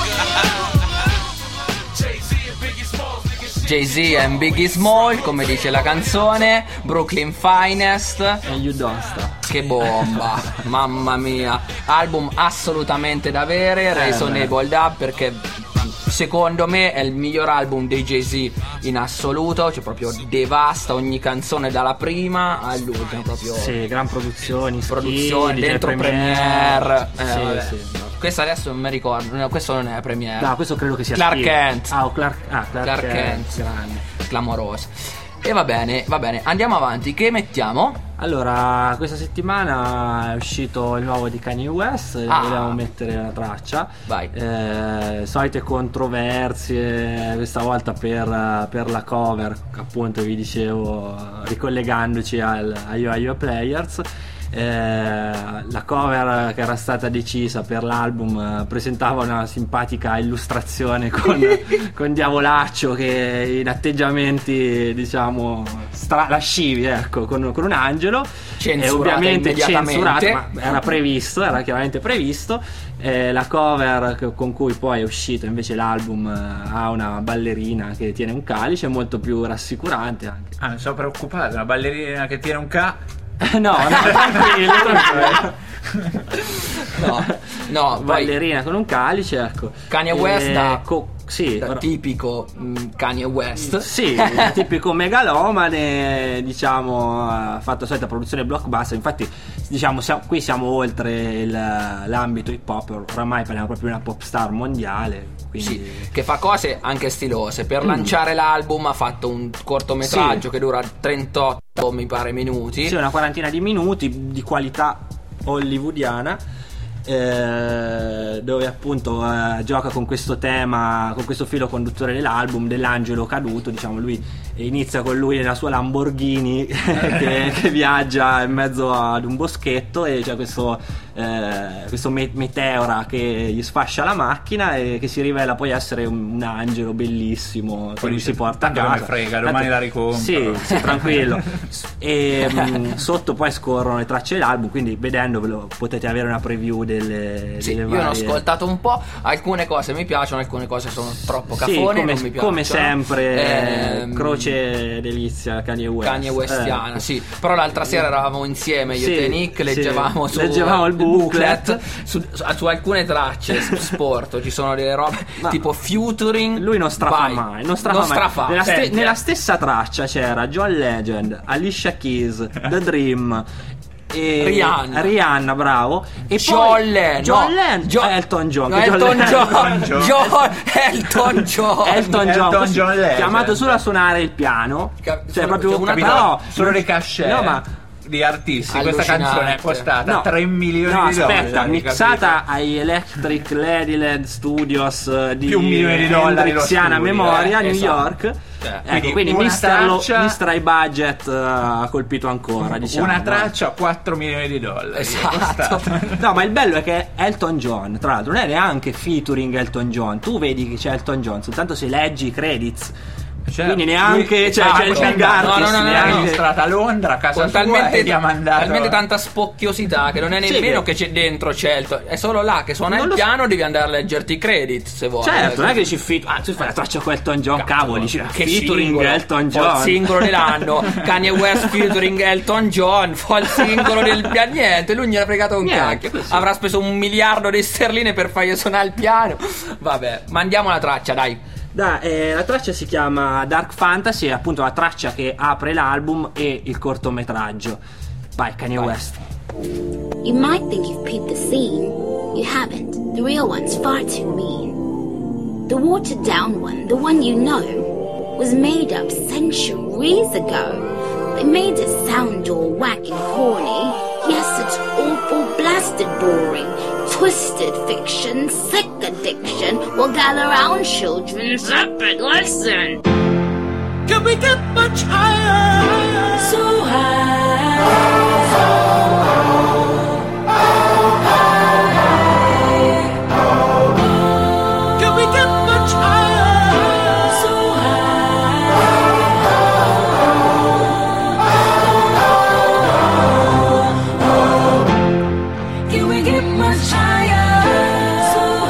Jay-Z and Biggie Smalls, nigga, shit Jay-Z and Biggie Small, come dice la canzone. Brooklyn Finest. E You Don't Stop. Che bomba, mamma mia. Album assolutamente da avere, Reasonable Doubt, perché secondo me è il miglior album dei Jay-Z in assoluto, cioè proprio devasta ogni canzone dalla prima all'ultima, proprio sì, gran produzioni, produzioni ski, dentro Premiere, Premiere. Eh, sì, sì, no. Questo adesso non mi ricordo, no, questo non è Premiere. No, questo credo che sia Clark ski. Kent. Ah, oh, Clark, ah, Clark, Clark Kent, Kent. grande. Clamoroso. E va bene, va bene, andiamo avanti, che mettiamo? Allora, questa settimana è uscito il nuovo di Kanye West, ah. vogliamo mettere la traccia. Vai. Eh, solite controversie, questa volta per, per la cover, appunto vi dicevo, ricollegandoci al, agli Ohio Players. Eh, la cover che era stata decisa per l'album eh, presentava una simpatica illustrazione con, con Diavolaccio che in atteggiamenti diciamo stra- lascivi, ecco, con, con un angelo, e ovviamente censurato, ma era previsto, era chiaramente previsto. Eh, la cover che, con cui poi è uscito invece l'album eh, ha una ballerina che tiene un calice, molto più rassicurante anche. Ah, mi sono preoccupato, una ballerina che tiene un ca... No, no, tranquillo, tranquillo. No, no, ballerina con un calice, ecco. Kanye West e, da, co- sì, da tipico mh, Kanye West. Sì, tipico megalomane, diciamo, ha fatto la solita produzione blockbuster. Infatti, diciamo, siamo, qui siamo oltre il, l'ambito hip hop, oramai parliamo proprio di una pop star mondiale. Quindi... Sì, che fa cose anche stilose. Per mm. lanciare l'album ha fatto un cortometraggio sì. che dura trentotto, mi pare, minuti. Sì, una quarantina di minuti di qualità hollywoodiana, eh, dove appunto eh, gioca con questo tema, con questo filo conduttore dell'album dell'angelo caduto. Diciamo, lui inizia con lui nella sua Lamborghini che, che viaggia in mezzo ad un boschetto e c'è questo eh, questo me- meteora che gli sfascia la macchina e che si rivela poi essere un, un angelo bellissimo che lui si porta a casa. Non me frega, domani Tanto, la ricompro. Sì, sì, tranquillo. E mh, sotto poi scorrono le tracce dell'album, quindi vedendovelo potete avere una preview delle, sì, delle io varie... ho ascoltato un po', alcune cose mi piacciono, alcune cose sono troppo cafone, sì, come, non mi piacciono. Come sempre ehm, croce delizia Kanye West. Kanye Westiana, eh. sì. Però l'altra sera eravamo insieme io sì, e Nick, leggevamo, sì, su, leggevamo il booklet, su, su, su alcune tracce sport ci sono delle robe no. tipo featuring. Lui non strafa Vai. mai, non strafa non mai. Strafa. Nella, ste- nella stessa traccia c'era John Legend, Alicia Keys, The Dream e Rihanna. Rihanna, bravo. E John Lennon. John Lennon. Jo- Elton John. No, Elton John. John. John. Elton John. Elton John. Elton John Legend. Chiamato solo a suonare il piano. Cap- cioè proprio una no, no, solo le casce. No, ma di artisti. Questa canzone è costata no, tre milioni no, di dollari. Aspetta, mixata ai Electric Ladyland Studios di più un milione di dollari Hendrixiana memoria, eh, New esatto. York. Cioè, ecco, quindi, quindi mister, lo, mister High Budget uh, ha colpito ancora, diciamo. Una traccia a quattro milioni di dollari. Esatto. No, ma il bello è che Elton John, tra l'altro, non è neanche featuring Elton John. Tu vedi che c'è Elton John soltanto se leggi i credits. Cioè, quindi neanche lui- cioè, ah, cioè il cioè, Big Artist no, no, no, Mi no, ha neanche- registrata a Londra a casa con sua talmente, e gli ha mandato talmente tanta spocchiosità che non è Sì, nemmeno che- che c'è dentro Celto, è solo là che suona Non il lo so. piano, devi andare a leggerti i credit se vuoi. certo, non è che dici fit- ah, tu fai la traccia con Elton John, cavolo, dici che featuring singolo, Elton fa il John. singolo dell'anno, Kanye West featuring Elton John, fa il singolo del piano, niente, lui non gli ha fregato un Niente, cacchio, così. avrà speso un miliardo di sterline per fargli suonare il piano. Vabbè, mandiamo la traccia, dai. Da, eh, la traccia si chiama Dark Fantasy, è appunto la traccia che apre l'album e il cortometraggio. Vai, Kanye West. You might think you've peeped the scene. You haven't. The real one's far too mean. The watered down one, the one you know, was made up centuries ago. They made it sound all whack and corny. Yes, it's awful, blasted boring. Twisted fiction, sick addiction. Well, gather round, children, separate lesson. Can we get much higher? So high. Can we get much higher? So high. Can we get much higher? So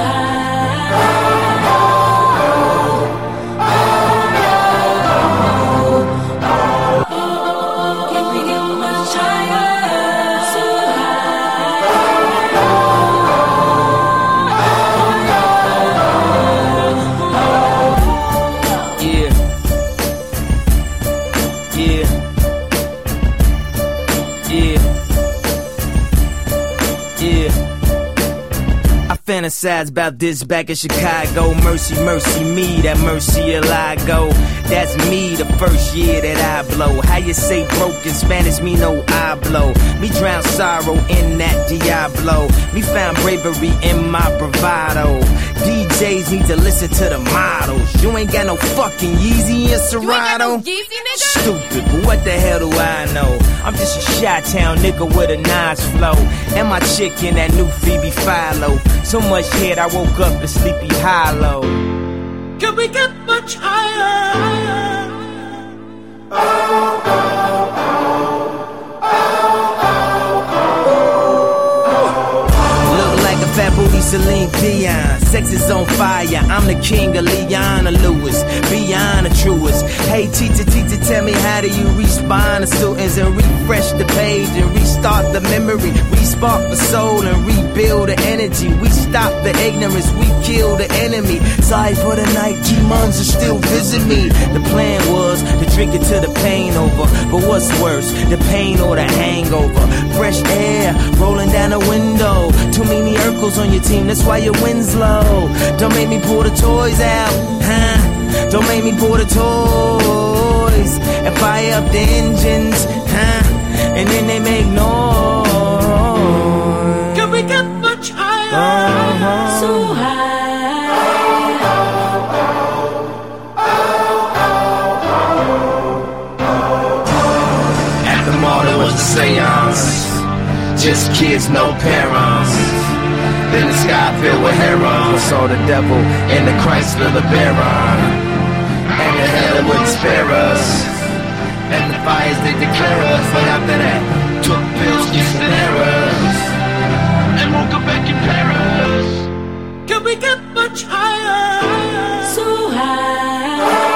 high. Can we get much higher? So Yeah. Yeah. Yeah. Yeah. I fantasize about this back in Chicago. Mercy, mercy me, that mercy will I go. That's me the first year that I blow. How you say broke in Spanish, me no I blow. Me drown sorrow in that Diablo. Me found bravery in my bravado. D Js need to listen to the models. You ain't got no fucking Yeezy in Serato. Stupid, but what the hell do I know? I'm just a Chi-Town nigga with a nice flow. And my chick in that new Phoebe Philo. So much head I woke up in Sleepy Hollow. Can we get much higher? Look like a fat booty Celine Dion. Sex is on fire. I'm the king of Leona Lewis. Beyond the truest. Hey teacher, teacher, tell me how do you respawn to students and refresh the page and restart the memory, respark the soul and rebuild the energy. We stop the ignorance, we kill the enemy. Sorry for the night, G-Mons are still visit me. The plan was to drink it till the pain over. But what's worse, the pain or the hangover? Fresh air rolling down the window. Too many Urkels on your team, that's why your win's low. Don't make me pull the toys out, huh? Don't make me pull the toys and fire up the engines, huh? And then they make noise. Can we get much higher? Uh-huh. So high. At the mall there was a seance. Just kids, no parents. Then the sky filled with herons. Saw the devil in the Chrysler LeBaron. And the hell it wouldn't spare us. And the fires they declare us. But after that, took pills, kissed and errors. And woke up back in Paris. Can we get much higher? So high.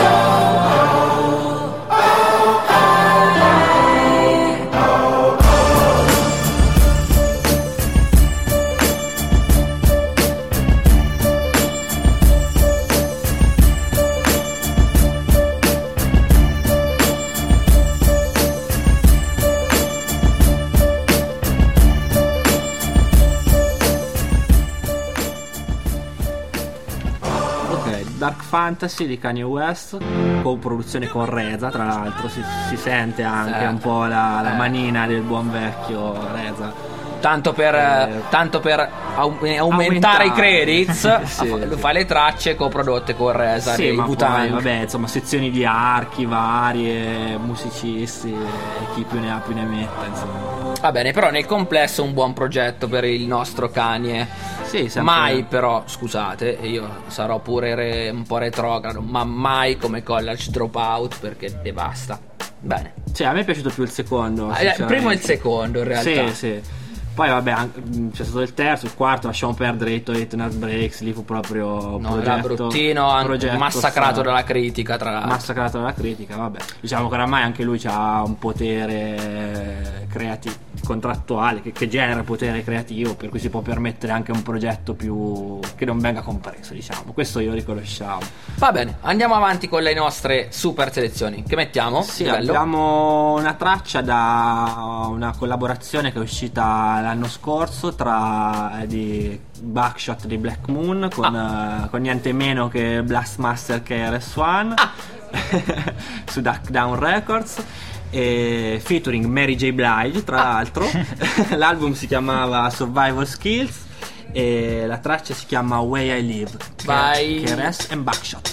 Dark Fantasy di Kanye West, con produzione con Reza, tra l'altro si, si sente anche Eh, un po' la, la eh. manina del buon vecchio Reza. tanto per, eh, tanto per au- aumentare, aumentare i credits, sì, fa, sì. fa le tracce coprodotte con Reza, sì, dei ma Wu-Tang. poi, vabbè, insomma, sezioni di archi varie, musicisti, chi più ne ha più ne metta, insomma. Va bene, però nel complesso un buon progetto per il nostro Kanye. Sì, sempre. Mai però, scusate, io sarò pure re, un po' retrogrado, ma mai come College Dropout, perché devasta. Bene. Cioè, a me è piaciuto più il secondo. Ah, il primo e il secondo, in realtà. Sì, sì. Poi vabbè, anche, c'è stato il terzo, il quarto, lasciamo perdere Eight oh Eight Nut Breaks, lì fu proprio no, progetto, era bruttino, anche progetto massacrato sta, dalla critica, tra l'altro. Massacrato dalla critica, vabbè. Diciamo che oramai anche lui ha un potere creativo, contrattuale, che, che genera potere creativo, per cui si può permettere anche un progetto più che non venga compreso, diciamo. Questo io riconosciamo. Va bene, andiamo avanti con le nostre super selezioni. Che mettiamo? Sì, abbiamo una traccia da una collaborazione che è uscita l'anno scorso tra eh, di Buckshot di Black Moon con, ah. uh, con niente meno che Blastmaster K R S One ah. su Duck Down Records, e featuring Mary J. Blige, tra ah. l'altro. L'album si chiamava Survival Skills e la traccia si chiama Way I Live, K R S and Buckshot.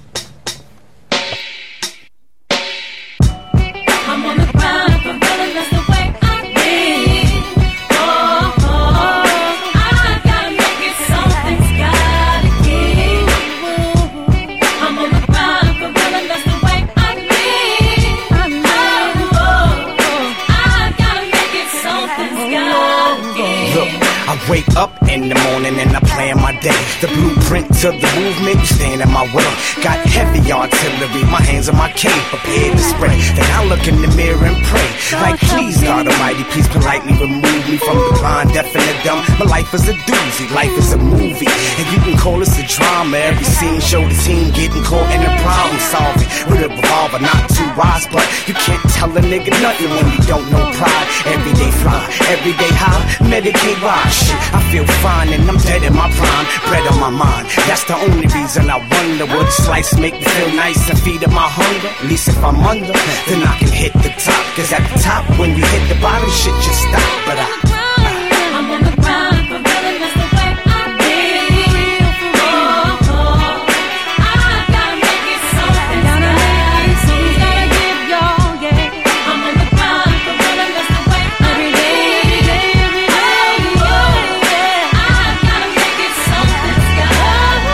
I'm on the ground, I'm feeling that's the way I live. Oh, oh, I gotta make it, something's gotta give. I'm on the ground, I'm feeling that's the way I live. Oh, oh, oh, I gotta make it, something's gotta give. Look, I wake up in the morning and I plan my day. The blueprint to the movement, you stand in my way. Got heavy artillery, my hands on my cane, prepared to spray. Then I look in the mirror and pray, like please God Almighty, please politely remove me from the blind, deaf and the dumb. My life is a doozy, life is a movie, and you can call this a drama. Every scene show the team getting caught in a problem solving with a revolver, not too wise, but you can't tell a nigga nothing when you don't know pride. Everyday fly, everyday high, Medicaid ride. Shit, I feel fine and I'm dead in my prime. Bread on my mind, that's the only reason I wonder. Would a slice make me feel nice and feed my hunger? At least if I'm under, then I can hit the top. Cause at the top, when you hit the bottom, shit just stop. But I, I'm on the ground, I'm feeling that's the way I live. Oh, oh, I gotta make it, something's gotta give, something's gotta give, y'all, yeah. I'm on the ground, I'm feeling that's the way I live. Every day, every day, oh, yeah. I gotta make it, something's gotta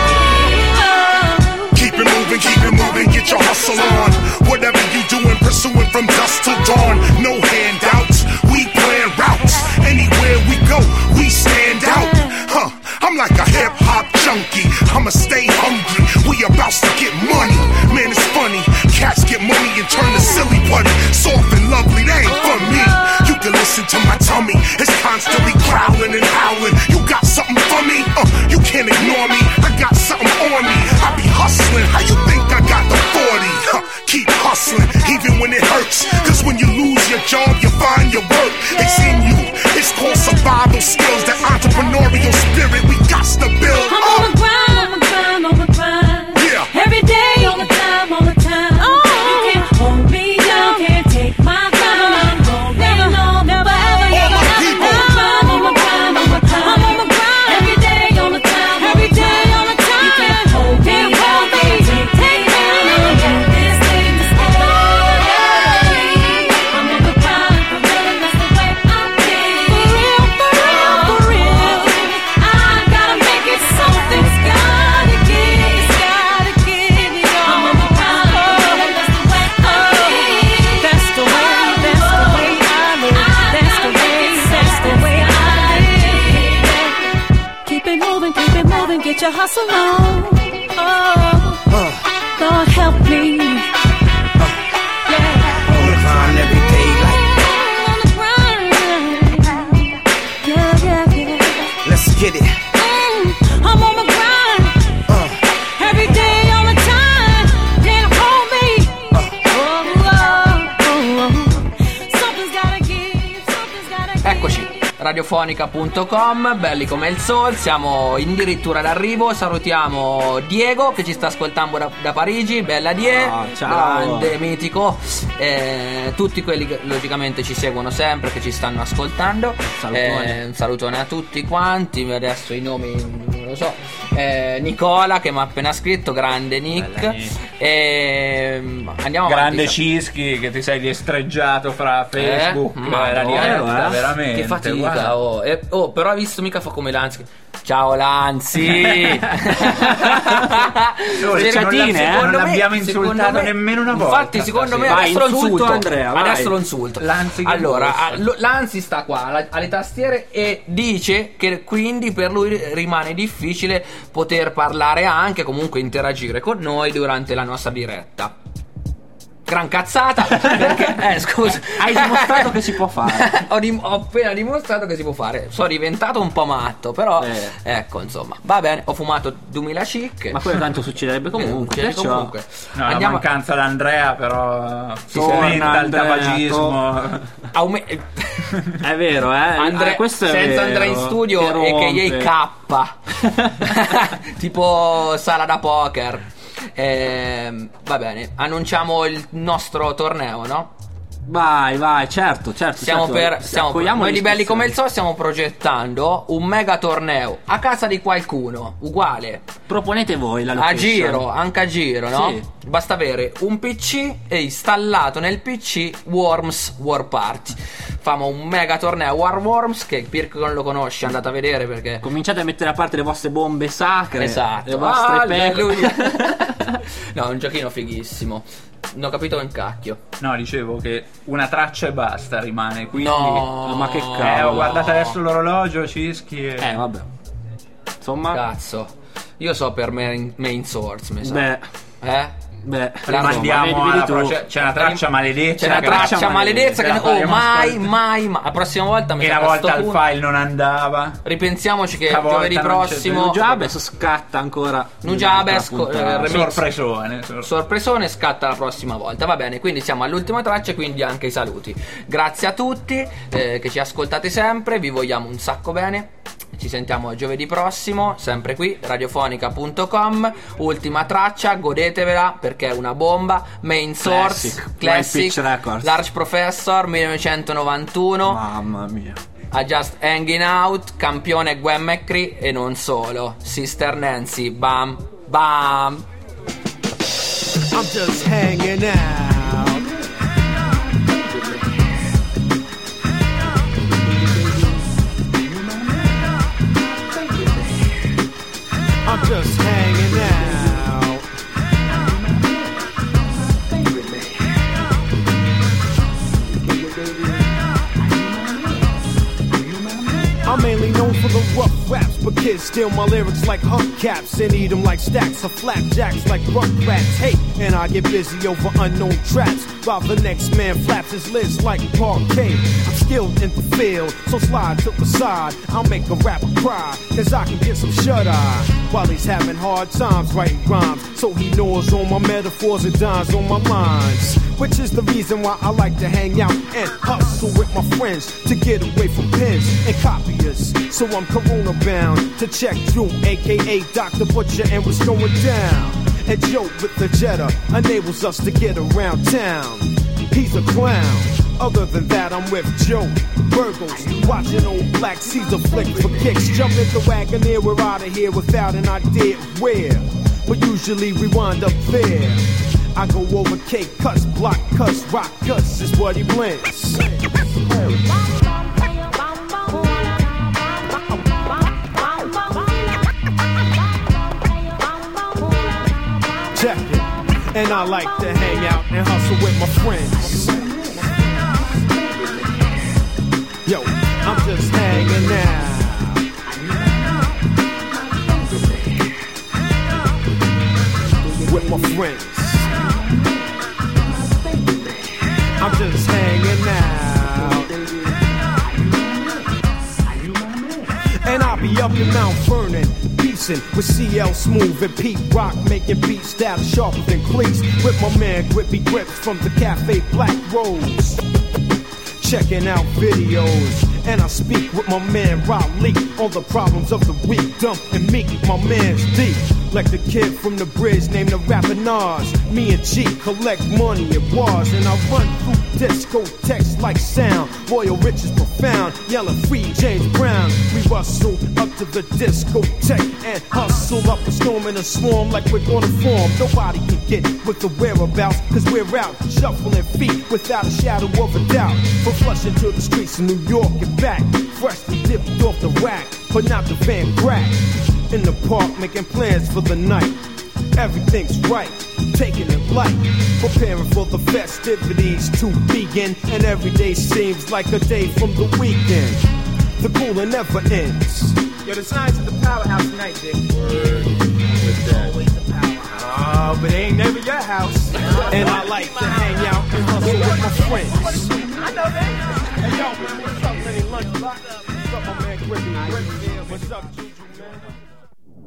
give. Keep it moving, keep it moving, get your hustle on. Whatever you doing, pursuing from dusk till dawn. No handouts, we plan routes. Anywhere we go, we stand out. Huh, I'm like a hip hop junkie, I'ma stay hungry. We about to get money, man it's funny. Cats get money and turn to silly putty. Soft and lovely, they ain't for me. You can listen to my tummy, it's constantly growling and howling. You got something for me? Uh, you can't ignore me, I got something on me. I be hustling, how you think I got the forty? Huh, keep hustling, even when it hurts. Cause when you lose your job, you find your work. It's in you, it's called survival skills. That entrepreneurial spirit we got to build. I'm on the grind, on the grind, on the grind. Yeah. Every day, all the time, all the time. Oh. You can't hold me down, can't take my time. I'm going on, never ever, ever, ever. I'm on the grind, on the grind. I'm on the grind. Every day, all the time, every day, all the time. You can't hold me down, can't take me down. I'm on this thing to stay. I'm on the grind, I'm feeling that's the way I feel. For real, for real, for real. I gotta make it, something's gotta give, it's gotta give, y'all. I'm on the grind, I'm feeling that's the way I feel. That's the way, that's the way I live. That's the way, that's the way I live. Keep it moving, keep it moving, get your hustle on. Oh, Lord help me. on the grind every day, like On the grind. Yeah, yeah, yeah. let's get it. Mm, I'm on the grind. Uh, Every day, all the time. Can't hold me. Oh, oh, oh, oh. Something's gotta give, something's gotta give. Eccoci, radiofonica punto com, belli come il sol, siamo addirittura d'arrivo. Salutiamo Diego che ci sta ascoltando da, da Parigi, bella Die, oh, ciao. Grande, mitico, eh, tutti quelli che logicamente ci seguono sempre, che ci stanno ascoltando, salutone. Eh, un salutone a tutti quanti, adesso i nomi non lo so, eh, Nicola che mi ha appena scritto, grande Nick, Nick. E andiamo grande avanti. Cischi che ti sei destreggiato fra Facebook Eh? e Ma la no, diretta, eh? veramente Che fatica, guarda. oh. Eh, oh, però hai visto mica fa come Lanzi. Ciao Lanzi. No, le ciatine, eh? Non l'abbiamo insultato me, nemmeno una volta. Infatti secondo me Vai, adesso lo insulto insulto Andrea, vai. Adesso lo insulto. Lanzi che allora, borsa. a- lo- Lanzi sta qua alla- alle tastiere e dice che quindi per lui rimane difficile poter parlare anche, comunque interagire con noi durante la nostra diretta. Gran cazzata perché eh scusa, Hai dimostrato che si può fare. ho, dim- ho appena dimostrato che si può fare. Sono diventato un po' matto, però Eh. ecco, insomma, va bene. Ho fumato duemila chic. Ma quello tanto succederebbe comunque. Succede perciò- comunque. No, la Andiamo mancanza d'Andrea però si Torna, smenta il Andrea, tabagismo. Aume- È vero, eh. Andre- eh, questo è senza vero. Andrea in studio Che e che rompe. K tipo sala da poker. Ehm, va bene, annunciamo il nostro torneo, no? Vai, vai, certo, certo. Stiamo certo. per stiamo Accogliamo noi di belli come il l'iscrizione. sol stiamo progettando un mega torneo a casa di qualcuno, uguale, Proponete voi la a location. giro, anche a giro, no? Sì. Basta avere un P C e installato nel P C Worms War Party. Famo un mega torneo War Worms che per chi non lo conosce andate a vedere perché Cominciate a mettere a parte le vostre bombe sacre. esatto. Le vostre Alleluia. pecore. No, è un giochino fighissimo. Non ho capito un cacchio. No, dicevo che una traccia e basta rimane, quindi No, ma che Eh, cavolo. ho guardato adesso l'orologio, Cischi e... Eh, vabbè. Insomma, Cazzo. Io so per main, main source, mi sa. beh, Eh? beh, Rimandiamo insomma, vedi, alla vedi tu. proce- c'è una traccia maledetta, C'è una che- traccia maledetta che la oh, faremo mai, ascoltare. mai, mai. La prossima volta mi che sa una che a volta sto il punto- file non andava. Ripensiamoci che Stavolta giovedì non c'è prossimo Nujabes scatta ancora. Nujabes, un'altra eh, puntata. remix. Sorpresone, sor- sorpresone scatta la prossima volta. Va bene, quindi siamo all'ultima traccia, quindi anche i saluti. Grazie a tutti eh, che ci ascoltate sempre, vi vogliamo un sacco bene. Ci sentiamo giovedì prossimo, sempre qui, radiofonica punto com. Ultima traccia, godetevela perché è una bomba. Main Source, Classic, Classic, White Pitch Records. Large Professor millenovecentonovantuno. Mamma mia. A Just Hanging Out, campione Gwen McCree e non solo, Sister Nancy, bam, bam. I'm just hanging out. I'm just hanging out. I'm mainly known for the rough raps, but kids steal my lyrics like hubcaps and eat them like stacks of flapjacks like rugrats. Hey, and I get busy over unknown traps while the next man flaps his lids like parquet. I'm skilled in the field, so slide to the side. I'll make a rapper cry, cause I can get some shut-eye while he's having hard times writing rhymes. So he gnaws on my metaphors and dines on my lines, which is the reason why I like to hang out and hustle with my friends to get away from pens and copyists. So I'm corona bound to check Drew, aka Doctor Butcher, and what's going down. And Joe with the Jetta enables us to get around town. He's a clown. Other than that, I'm with Joe Burgos, watching old Black Caesar flick for kicks. Jump in the Wagoneer, we're out of here without an idea where. But usually we wind up there. I go over cake cuts, block cuts, rock cuts is what he blends. Check it. And I like to hang out and hustle with my friends. Yo, I'm just hanging out. With my friends. I'm just hanging out. And I'll be up in Mount Vernon, beastin' with C L Smooth and Pete Rock, making beats that are sharper than cleats. With my man Grippy Grips from the Cafe Black Rose, checking out videos And I speak with my man Rob Lee on the problems of the weak, dumb and meek. My man's deep, like the kid from the bridge named the rapper Nas. Me and G collect money at bars, and I run through discotheques like sound. Royal riches profound, yelling free James Brown. We rustle up to the discotheque and hustle up a storm in a swarm like we're gonna form. Nobody can get with the whereabouts, cause we're out shuffling feet without a shadow of a doubt. From Flushing to the streets of New York and back, freshly dipped off the rack, but not the Van Grack. In the park making plans for the night. Everything's right, taking it light, preparing for the festivities to begin. And every day seems like a day from the weekend. The cooling never ends. Yo, the signs of the powerhouse tonight, Dick. Word. What's that? Always the powerhouse. Oh, but it ain't never your house. And I like to hang out and hustle with my friends. I know that. Hey, yo, what's up, man? Lunch What's up, my man? Griffey? What's up, Juju?